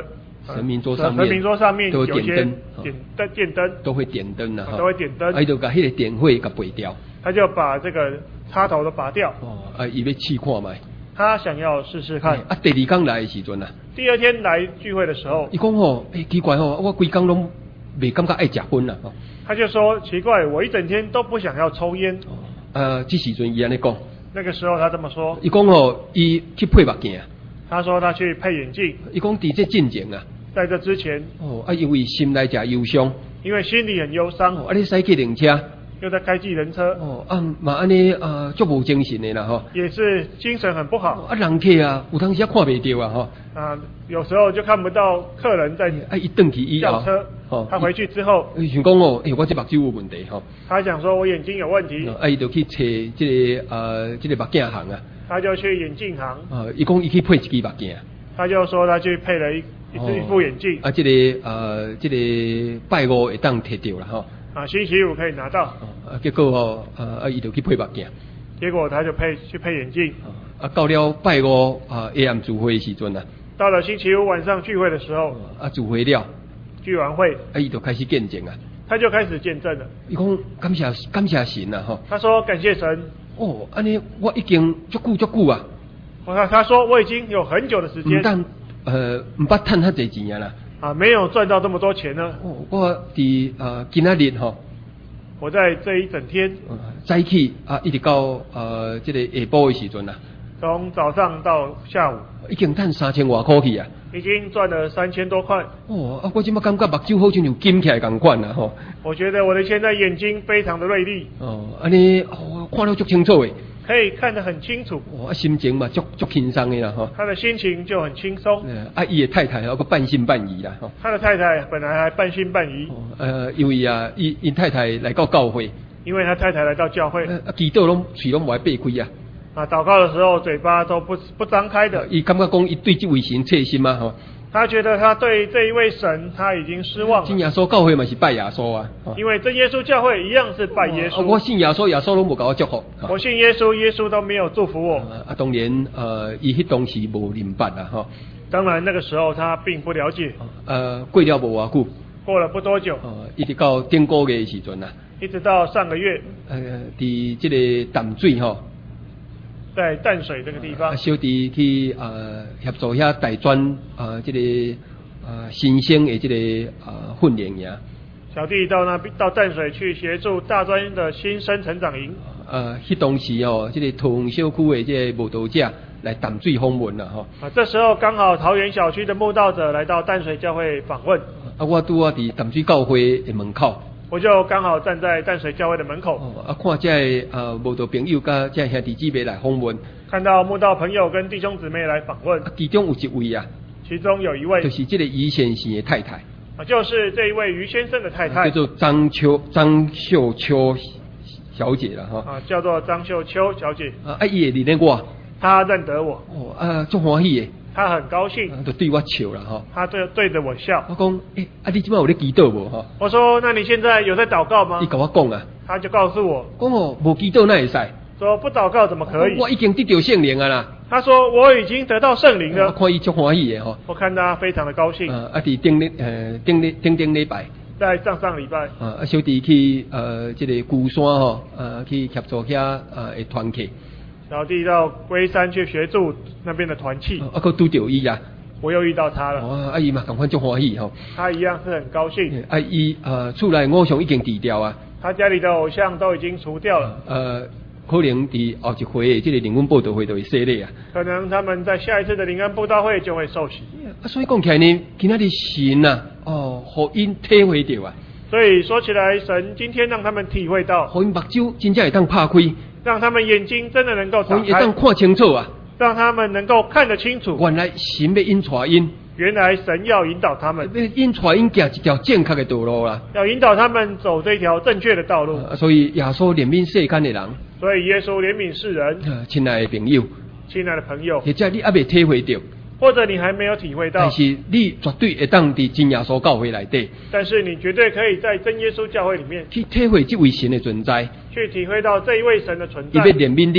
神明桌上面都有点灯， 电灯都会点灯的都会点灯。 就把那个点火给拔掉， 他就把这个插头都拔掉。 伊要试看卖。 他想要试试看。 第二天来的时阵啊， 第二天来聚会的时候， 伊讲奇怪我规工拢未感觉爱食烟啦。 他就说奇怪，我一整天都不想要抽烟。 这时阵伊安尼讲。 那个时候他这么说。 伊讲伊去配目镜。 他说他去配眼镜。 伊讲伫这进前啊。 在这之前。 因为心内诚忧伤。 因为心里很忧伤。 你驶计程车。 又在开计程车。 嘛安尼足无精神的啦吼。也是精神很不好。 人客啊，有当时看袂到啊吼。 有时候就看不到客人在。 一顿去以后。 轿车。他回去之后。 想讲我这目睭有问题吼。 他想说我眼睛有问题。 伊就去找这个目镜行啊。 他就去眼镜行。 伊讲伊去配一支目镜。 他就说他去配了一副眼镜。 这个拜五会当摕到啦吼。 星期五可以拿到。 结果伊就去配目镜。 结果他就去配眼镜。 到了拜五下暗聚会的时阵啊。 到了星期五晚上聚会的时候。 聚会了。 聚完会。 伊就开始见证啊。 他就开始见证了。 伊讲感谢神啊吼。 他说感谢神。 安尼我已经足久啊。 他说我已经有很久的时间。 唔捌赚遐济钱啊啦。 没有赚到这么多钱呢。 我伫今仔日吼。 我在这一整天。 早起一直到这个下晡的时阵啊。 从早上到下午。 已经赚3000多块去啊。 已经赚了3000多块。 我今麦感觉目睭好像就金起来同款啦吼。 我觉得我的现在眼睛非常的锐利。 安尼看得足清楚诶。 可以看得很清楚。 心情嘛足轻松的啦吼。 他的心情就很轻松。 伊的太太还个半信半疑啦吼。 他的太太本来还半信半疑。 因为因太太来到教会。 因为他太太来到教会。 祈祷拢嘴拢无爱闭开啊。 祷告的时候嘴巴都不张开的。 伊感觉讲伊对这位神切心啊吼。 他觉得他对这一位神他已经失望了。 信耶稣教会嘛是拜耶稣啊。 因为真耶稣教会一样是拜耶稣。 我信耶稣，耶稣拢无给我祝福。 我信耶稣，耶稣都没有祝福我。 当然伊迄当时无明白啦吼。 当然那个时候他并不了解。 过了无偌久。 过了不多久。 一直到顶个月的时阵啊。一直到上个月。 伫这个淡水吼。 在淡水这个地方。 小弟去协助遐大专这个新生的这个训练营。 小弟到淡水去协助大专的新生成长营。 迄当时这个桃园小区的这个慕道者来淡水访问啦吼。 这时候刚好桃园小区的慕道者来到淡水教会访问。 我拄伫淡水教会的门口。 我就刚好站在淡水教会的门口。 看这慕道朋友甲这兄弟姊妹来访问。 看到慕道朋友跟弟兄姊妹来访问。 其中有一位啊。 其中有一位。 就是这个于先生的太太。 就是这一位于先生的太太。 叫做张秀秋小姐了哈。 叫做张秀秋小姐。 伊也认得我。 她认得我。 足欢喜的。 他很高兴。 就对我笑了哈。 他对着我笑。 我讲，你今晚有在祈祷无哈？ 我说，那你现在有在祷告吗？ 伊跟我讲啊。 他就告诉我。 讲无祈祷哪会使？ 说不祷告怎么可以？ 我已经得到圣灵啊啦。 他说我已经得到圣灵了。 我看伊足欢喜的哈。 我看他非常的高兴。 伫顶礼拜。 在上礼拜。 小弟去这个鼓山吼，去协助遐的团契。 小弟到龟山去协助那边的团契。 佫拄着伊啊。 我又遇到他了。 伊嘛同款足欢喜吼。 他一样是很高兴。 伊厝内偶像已经除掉啊。 他家里的偶像都已经除掉了。 可能伫后一回的这个灵恩布道会就会设立啊。 可能他们在下一次的灵恩布道会就会受洗。 所以讲起来呢，今仔日神啊，互因体会到啊。 所以说起来，神今天让他们体会到， 互因目睭真正会当拍开， 让他们眼睛真的能够打开， 会当看清楚啊， 让他们能够看得清楚。 原来神要引带因。 原来神要引导他们， 引带因行一条正确的道路啦， 要引导他们走这条正确的道路。 所以耶稣怜悯世间的人， 所以耶稣怜悯世人。 亲爱的朋友， 亲爱的朋友， 或者你还未体会到， 或者你还没有体会到， 但是你绝对会当伫真耶稣教会内底， 但是你绝对可以在真耶稣教会里面去体会这位神的存在， 去体会到这一位神的存在。 伊要怜悯你。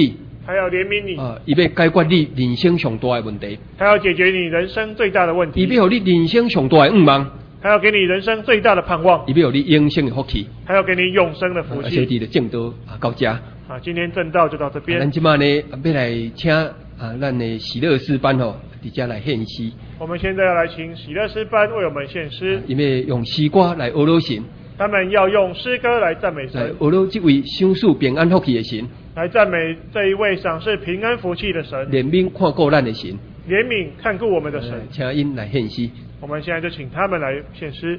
他要怜悯你， 伊要解决你人生上大的问题， 他要解决你人生最大的问题， 伊要互你人生上大的愿望， 他要给你人生最大的盼望， 伊要互你永生的福气， 他要给你永生的福气。 小弟的正道到这。 今天正道就到这边。 咱今晚呢，要来请咱的喜乐诗班伫这来献诗。 我们现在要来请喜乐诗班为我们献诗， 因为用诗歌来阿罗神， 他们要用诗歌来赞美神， 来阿罗这位赏赐平安福气的神， 来赞美这一位赏赐平安福气的神， 怜悯看顾咱的神， 怜悯看顾我们的神。 请因来献诗。 我们现在就请他们来献诗。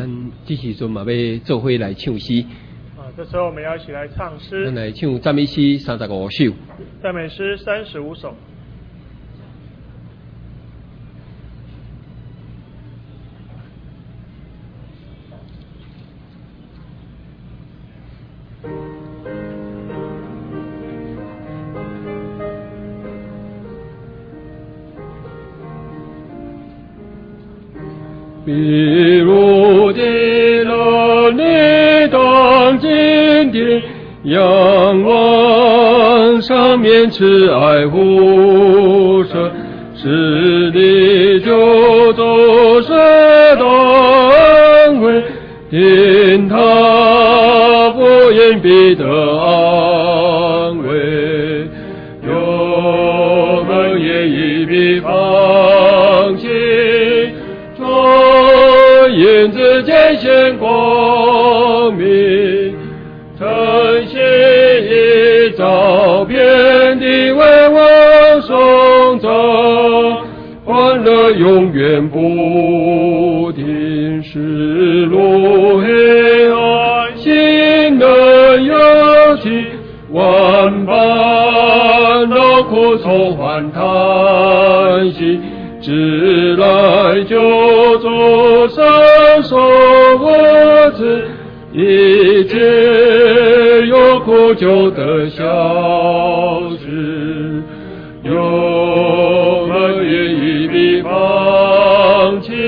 咱这时阵嘛要做伙来唱诗。 这时候我们要一起来唱诗。 咱来唱赞美诗35首。 赞美诗35首。 比如的了你当今天，仰望上面慈爱护神，使你就走神的安慰，听他不言必得安慰，我们也一笔放弃。眼之间显光明，晨曦一照，遍地为我颂赞，欢乐永远不停，是路黑暗，心能有起，万般劳苦从欢叹息。直来就走上手我子，一切有苦就得消失，我们也一笔放弃，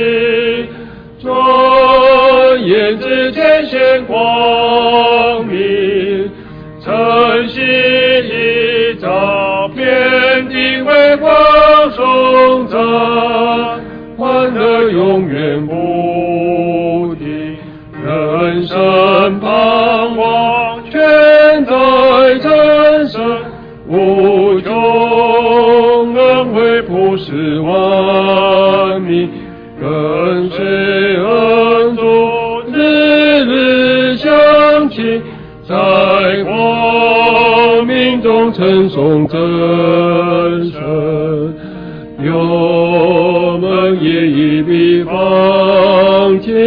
转眼之间显光明，晨曦一照，遍地为光颂赞，欢乐永远不停，人生盼望全在真神，无穷恩惠普世万民，跟随恩主日日相亲，在光明中称颂真神，我们也一笔放弃，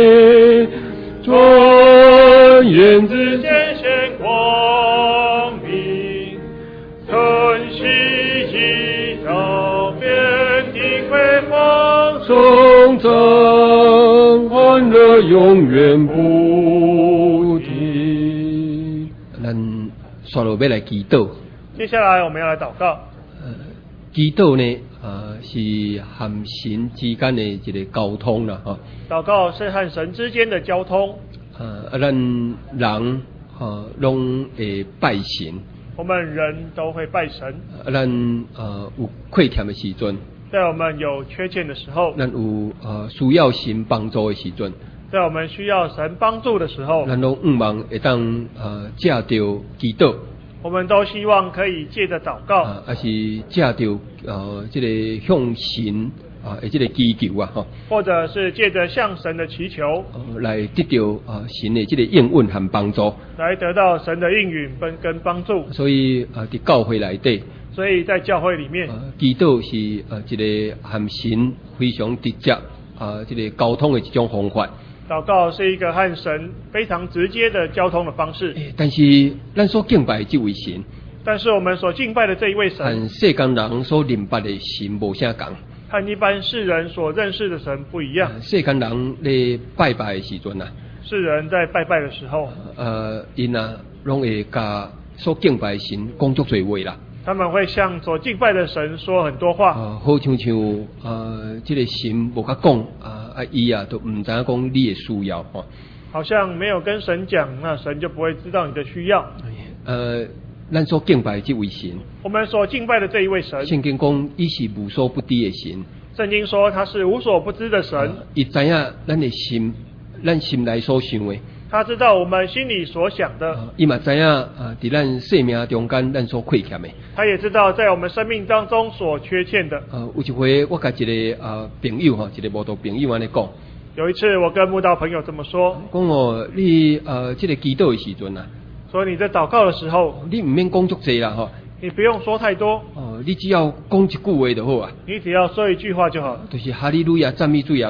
转眼之间显光明，晨曦一照，遍地辉煌颂赞，欢乐永远不停。咱刷落要来祈祷。 接下来我们要来祷告。 祈祷呢，是和神之间的一个沟通啦，哈。 祷告是和神之间的交通。 咱人拢会拜神。 我们人都会拜神。 咱有亏欠的时阵， 在我们有缺欠的时候， 咱有需要神帮助的时阵， 在我们需要神帮助的时候， 咱拢望会当借着祈祷。 我们都希望可以借着祷告， 还是借着这个向神的这个祈求啊，哈， 或者是借着向神的祈求， 来得到神的这个应允和帮助， 来得到神的应允跟帮助。 所以在教会内底， 所以在教会里面， 祈祷是一个和神非常直接这个沟通的一种方法。 祷告是一个和神非常直接的交通的方式。 但是咱所敬拜这位神， 但是我们所敬拜的这一位神， 和世间人所认捌的神无啥同， 和一般世人所认识的神不一样。 世间人咧拜拜的时阵啊， 世人在拜拜的时候， 因拢会甲所敬拜的神讲足多话啦。 他们会向所敬拜的神说很多话， 好像这个神无甲讲伊都唔知影讲你的需要， 好像没有跟神讲，那神就不会知道你的需要。 咱所敬拜的这位神， 我们所敬拜的这一位神， 圣经讲伊是无所不知的神。 圣经说他是无所不知的神， 伊知影咱的心，咱心内所想的。 他知道我们心里所想的， 伊嘛知影在咱生命中间咱所亏欠的。 他也知道在我们生命当中所缺欠的。 有一回我甲一个朋友一个慕道朋友安尼讲。 有一次我跟慕道朋友这么说， 讲你这个祈祷的时阵啊， 说你在祷告的时候， 你唔免讲足济啦， 你不用说太多， 你只要讲一句话就好啊。 你只要说一句话就好， 就是哈利路亚赞美主耶稣。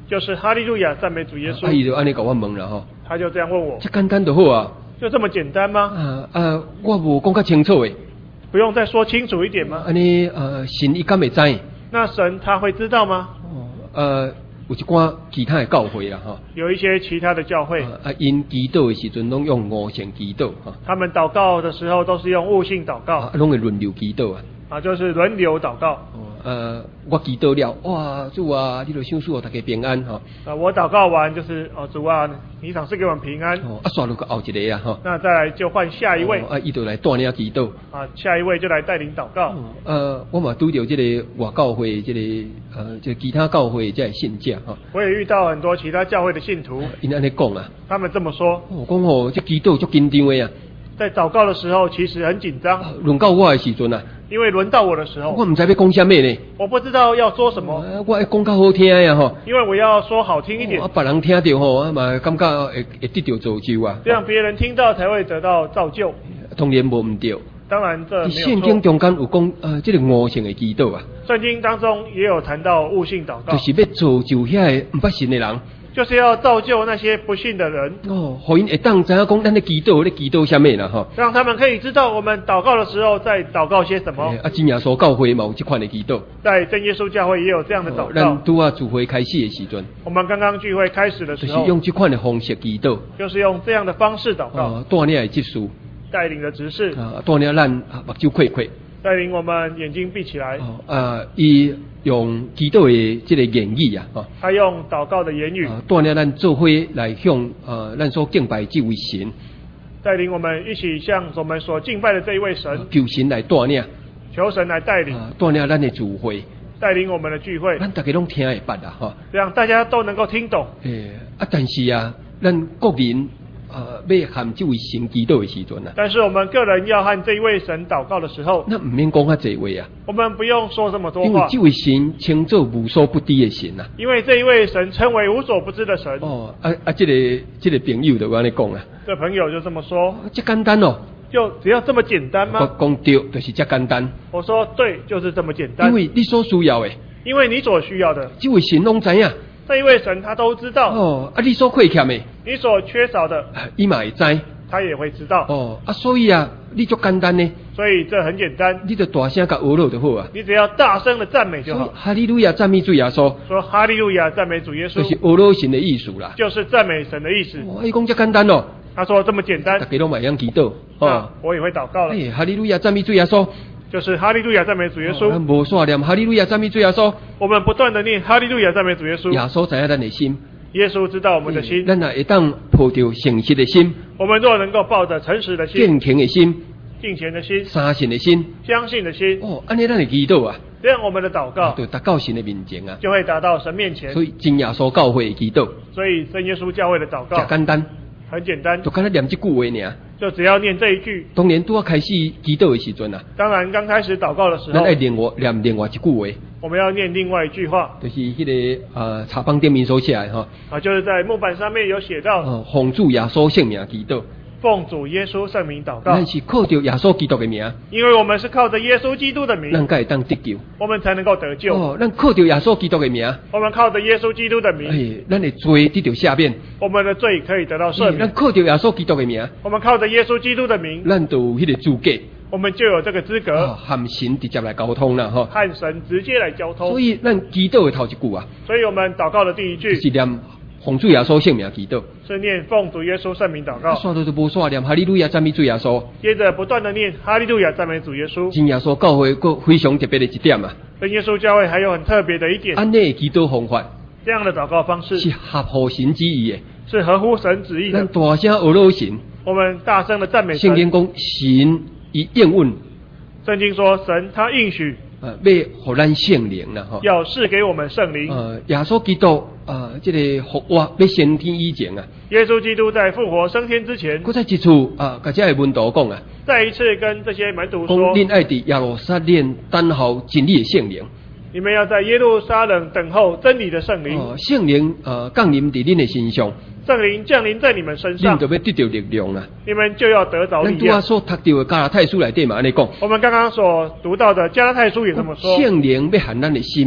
就是哈利路亚赞美主耶稣。 伊就安尼甲我问啦吼， 他就这样问我， 这简单就好啊。 就这么简单吗？ 我无讲较清楚诶。 不用再说清楚一点吗？ 安尼神伊敢会知？ 那神他会知道吗？ 有一寡其他的教会啦哈， 有一些其他的教会， 因祈祷的时阵拢用悟性祈祷哈， 他们祷告的时候都是用悟性祷告， 拢会轮流祈祷就是轮流祷告。 我祈祷了，哇，主啊，你就想赐大家平安哈。 我祷告完就是主啊，你赏赐给我们平安。 刷落个后一个哈。 那再来就换下一位。 伊就来带领祈祷。 下一位就来带领祷告。 我嘛拄到这个外教会，这其他教会这信者哈。 我也遇到很多其他教会的信徒。 因安尼讲啊。 他们这么说。 我讲这祈祷足紧张的啊。 在祷告的时候，其实很紧张。 轮到我的时阵啊。 因为轮到我的时候， 我唔知要讲啥物呢。 我不知道要说什么。 我要讲较好听呀吼。 因为我要说好听一点。 别人听到吼，嘛感觉会得到造就啊。 这样别人听到才会得到造就。 当然无唔对。 当然这没有错。 圣经中间有讲这个悟性的祈祷啊。 圣经当中也有谈到悟性祷告。 就是要造就遐个唔捌信的人。 就是要造就那些不信的人， 互因会当知影讲咱咧祈祷啥物啦吼， 让他们可以知道我们祷告的时候在祷告些什么。 真耶稣教会嘛有这款的祈祷， 在真耶稣教会也有这样的祷告。 咱拄啊聚会开始的时阵， 我们刚刚聚会开始的时候， 就是用这款的方式祈祷， 就是用这样的方式祷告， 带领的执事， 带领的执事， 带领咱目睭开开， 带领我们眼睛闭起来。 伊用祈祷的这个言语啊， 他用祷告的言语， 带领咱做伙来向咱所敬拜这位神， 带领我们一起向我们所敬拜的这一位神， 求神来带领， 求神来带领， 带领咱的聚会， 带领我们的聚会， 咱大家拢听会捌啦， 这样大家都能够听懂。 但是啊，咱个人。要和这位神祈祷的时阵啊， 但是我们个人要和这一位神祷告的时候， 那唔免讲遐济话啊。 我们不用说这么多话， 因为这位神称作无所不知的神啊。 因为这一位神称为无所不知的神。 这个朋友就安尼讲啊。 这朋友就这么说。 这简单哦。 就只要这么简单吗？ 我讲对，就是这简单。 我说对，就是这么简单。 因为你所需要的， 因为你所需要的， 这位神拢知影。 这一位神他都知道。 你所亏欠的， 你所缺少的， 伊嘛会知， 他也会知道。 所以啊，你就简单呢。 所以这很简单， 你就大声甲学了就好啊。 你只要大声的赞美就好。 哈利路亚赞美主耶稣。 说哈利路亚赞美主耶稣， 就是学了神的意思啦。 就是赞美神的意思。 伊讲这简单哦。 他说这么简单， 大家都嘛一样祈祷。 我也会祷告了。 哈利路亚赞美主耶稣。 就是哈利路亚赞美主耶稣。 无煞念哈利路亚赞美主耶稣。 我们不断的念哈利路亚赞美主耶稣。 耶稣知影咱的心。 耶稣知道我们的心。 咱也会当抱着诚实的心。 我们若能够抱着诚实的心、 敬虔的心、 敬虔的心、 相信的心、 相信的心。 安尼咱的祈祷啊， 这样我们的祷告就达到神的面前啊， 就会达到神面前。 所以真耶稣教会的祈祷， 所以真耶稣教会的祷告， 简单， 很简单， 就干那念这句话尔。 就只要念这一句。 当然，拄开始祈祷的时阵啊， 当然刚开始祷告的时候， 咱爱念另外一句话。 我们要念另外一句话， 就是迄个茶帮店面所写的就是在木板上面有写到， 奉主耶稣圣名祈祷。 奉主耶稣圣名祷告， 咱是靠着耶稣基督的名， 因为我们是靠着耶稣基督的名， 咱才会当得救， 我们才能够得救。 咱靠着耶稣基督的名， 我们靠着耶稣基督的名， 咱的罪得到赦免， 我们的罪可以得到赦免。 咱靠着耶稣基督的名， 我们靠着耶稣基督的名， 咱就有迄个资格， 我们就有这个资格和神直接来沟通了和神直接来交通。 所以咱祈祷的头一句啊， 所以我们祷告的第一句是念奉主耶稣圣名祈祷， 是念奉主耶稣圣名祷告。 刷到就无刷念哈利路亚赞美主耶稣， 接着不断的念哈利路亚赞美主耶稣。 真耶稣教会个非常特别的一点啊， 真耶稣教会还有很特别的一点， 安内祈祷方法， 这样的祷告方式是合乎神旨意的， 是合乎神旨意的。 咱大声阿罗神， 我们大声的赞美神。 圣经讲神以应允， 圣经说神他应许。 要互咱圣灵啦， 要赐给我们圣灵。 耶稣基督这个复活要升天以前啊， 耶稣基督在复活升天之前， 搁再一次甲这个门徒讲啊， 再一次跟这些门徒说， 恁爱伫耶路撒冷等候真理的圣灵， 你们要在耶路撒冷等候真理的圣灵。 圣灵降临伫恁的身上。 圣灵降临在你们身上， 你就要得到力量啦。 你们就要得着力量。 咱拄仔所读到的加拉太书内底嘛安尼讲。 我们刚刚所读到的加拉太书也这么说。 圣灵要含咱的心，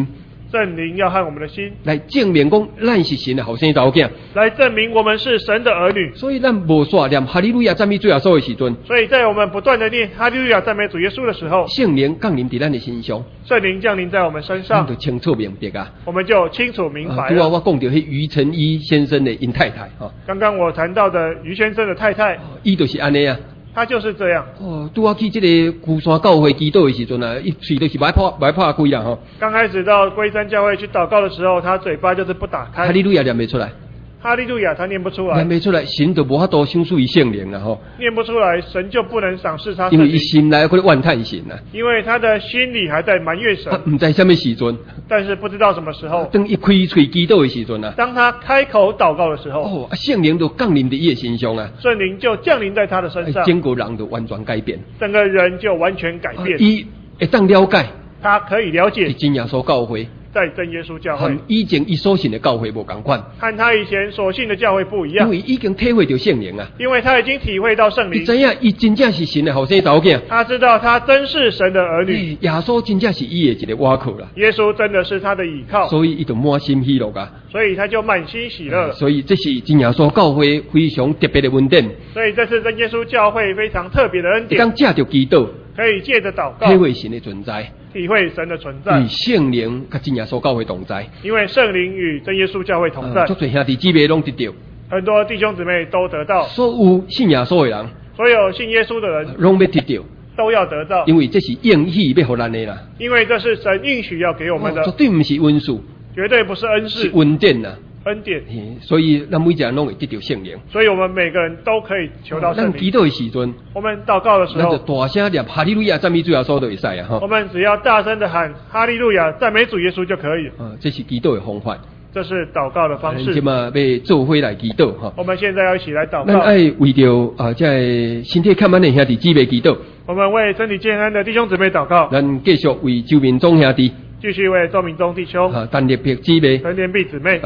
圣灵要和我们的心来证明讲咱是神的后生查某囝。 来证明我们是神的儿女。 所以咱无煞念哈利路亚赞美主耶稣的时阵， 所以在我们不断的念哈利路亚赞美主耶稣的时候， 圣灵降临在咱的身上， 圣灵降临在我们身咱上， 就清楚明白啊。 我们就清楚明白拄啊， 了。 我讲到迄于承一先生的因太太哈， 刚刚我谈到的于先生的太太， 伊就是安尼啊。 她就是这样。 拄啊去这个孤山教会祈祷的时阵啊，伊嘴就是歹破开啦吼。 刚开始到龟山教会去祷告的时候，她嘴巴就是不打开。 哈利路亚念袂出来， 哈利路亚，她念不出来， 念袂出来，神就无法度赏赐于圣灵啦吼。 念不出来，神就不能赏赐她因为伊圣灵， 心内嗰啲怨叹神啊， 因为她的心里还在埋怨神， 毋知什么时阵， 但是不知道什么时候， 当伊开嘴祈祷的时阵啊， 当她开口祷告的时候， 圣灵就降临伫伊的身上啊， 圣灵就降临在她的身上， 整个人就完全改变， 整个人就完全改变。 伊会当了解， 她可以了解是真耶稣教会， 在真耶稣教会和以前伊所信的教会无共款， 和她以前所信的教会不一因样， 为已经体会到圣灵啊， 因为她已经体会到圣灵， 伊知影伊真正是神的后生查某囝， 她知道她真是神的儿女， 耶稣真正是伊的一个倚靠啦， 耶稣真的是她的倚靠， 所以伊就满心喜乐啊。 所以她就满心喜乐了。 所以这是真耶稣教会非常特别的恩典， 所以这次真耶稣教会非常特别的恩典， 当借着祈祷， 可以借着祷告体会神的存在， 体会神的存在与，圣灵甲真耶稣教会同在。 因为圣灵与真耶稣教会同在， 足多兄弟姊妹拢得到， 很多弟兄姊妹都得到， 所有信耶稣的人所有信耶稣的人拢要得到， 都要得到， 因为这是应许要互咱的啦， 因为这是神应许要给我们绝的， 对不是恩赐， 绝对不是恩是赐， 恩典呐。 恩典。 所以咱每一个人拢会得到圣灵。 所以我们每个人都可以求到圣咱祈灵。 祷的时阵， 我们祷告的时咱就候， 大声念哈利路亚赞美主耶稣就会使啊哈。 我们只要大声的喊哈利路亚赞美主耶稣就可以， 这是祈祷的方法。 这是祷告的方式。 即嘛要做伙来祈祷哈。 我们现在要一起来祷咱告。 爱为着这身体欠满的兄弟姊妹祈祷。 我们为身体健康的弟兄姊妹祷告。 咱继续为周明忠兄弟。 继续为周明忠弟兄、 陈立碧姊妹、 陈连碧姊妹、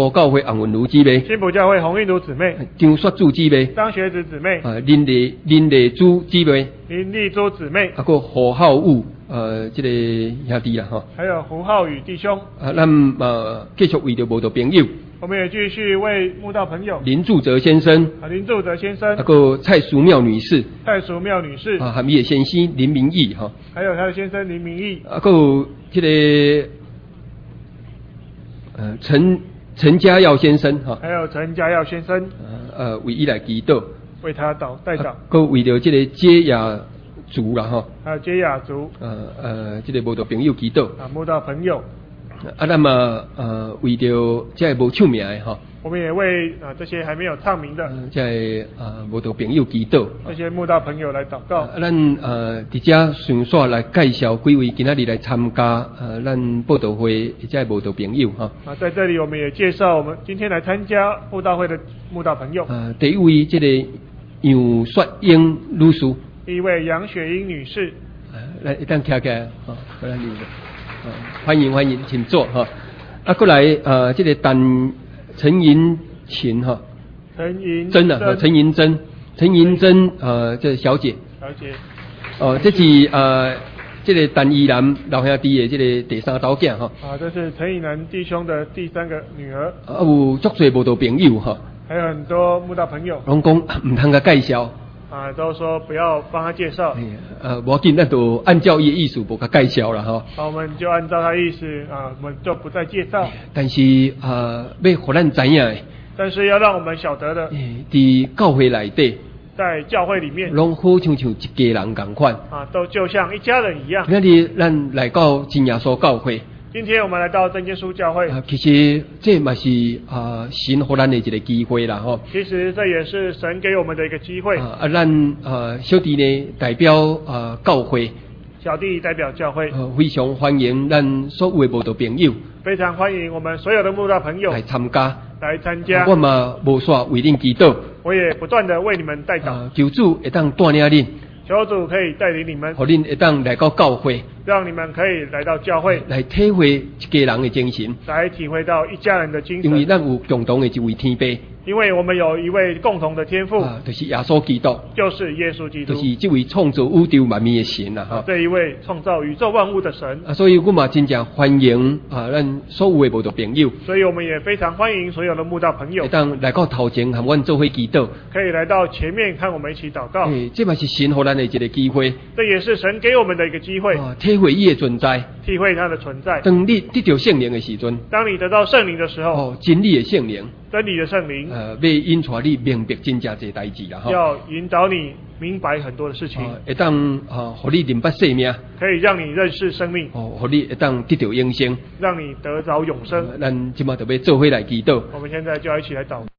新埔教会洪运如姊妹、 张雪柱姊妹、 张学子姊妹、 林丽珠姊妹、 林丽珠姊妹， 何浩武这个兄弟啦哈， 还有胡浩宇弟兄。 咱继续为着无道朋友。 我们也继续为慕道朋友林柱哲先生、 林柱哲先生、 蔡淑妙女士、 蔡淑妙女士、 和伊的先生林明义哈， 还有他的先生林明义， 这个陈家耀先生哈， 还有陈家耀先生， 为伊来祈祷， 为他代祷， 为着这个接雅族啦哈， 还有接雅族， 这个无道朋友祈祷， 慕道朋友。 那么为着这无唱名的哈， 我们也为这些还没有唱名的这无道朋友祈祷， 这些慕道朋友来祷告。 咱伫遮顺续来介绍几位今仔日来参加咱报道会这无道朋友哈。 在这里我们也介绍我们今天来参加慕道会的慕道朋友。 第一位这个杨雪英女士， 第一位杨雪英女士， 来一旦跳起来啊，过来留着。欢迎，请坐哈。过来这个陈银琴哈，陈银珍这小姐，这是这个陈怡南老兄弟的这个第三dau囝哈。 这是陈怡南弟兄的第三个女儿。 有足多无道朋友哈，还有很多慕道朋友。 拢讲唔通甲介绍。 都说不要帮他介绍。 无要紧，咱就按照伊的意思无甲介绍啦哈。 我们就按照他意思我们就不再介绍。 但是要互咱知影的， 但是要让我们晓得的， 伫教会内底， 在教会里面， 拢好像一家人共款都就像一家人一样。 今日咱来到真耶稣教会。 今天我们来到真耶稣教会， 其实这嘛是神给咱的一个机会啦吼。 其实这也是神给我们的一个机会。 咱小弟呢代表教会， 小弟代表教会， 非常欢迎咱所有的慕道朋友， 非常欢迎我们所有的慕道朋友来参加。 我嘛无煞为恁祈祷， 我也不断的为你们代祷， 求主会当带领恁。 求主可以带领你们， 互恁会当来到教会， 让你们可以来到教会， 来体会一家人的精神， 来体会到一家人的精因为神。 咱有共同的一位天父， 因为我们有一位共同的天父， 就是耶稣基督， 就是耶稣基督， 就是这位创造宇宙万物的神啦， 这一位创造宇宙万物的神。 所以我嘛真正欢迎咱所有的慕道朋友， 所以我们也非常欢迎所有的慕道朋友， 会当来到头前和阮做伙祈祷， 可以来到前面看我们一起祷告。 这嘛是神给咱的一个机会， 这也是神给我们的一个机会， 体会伊的存在， 体会他的存在。 当你得到圣灵的时阵， 当你得到圣灵的时候， 真理的圣灵， 真理的圣灵， 要引带你明白真正这代志啦， 要引导你明白很多的事情， 会当互你明白生命， 可以让你认识生命， 互你会当得到永生， 让你得着永生。 咱即马就要做伙来祈祷。 我们现在就要一起来祷告。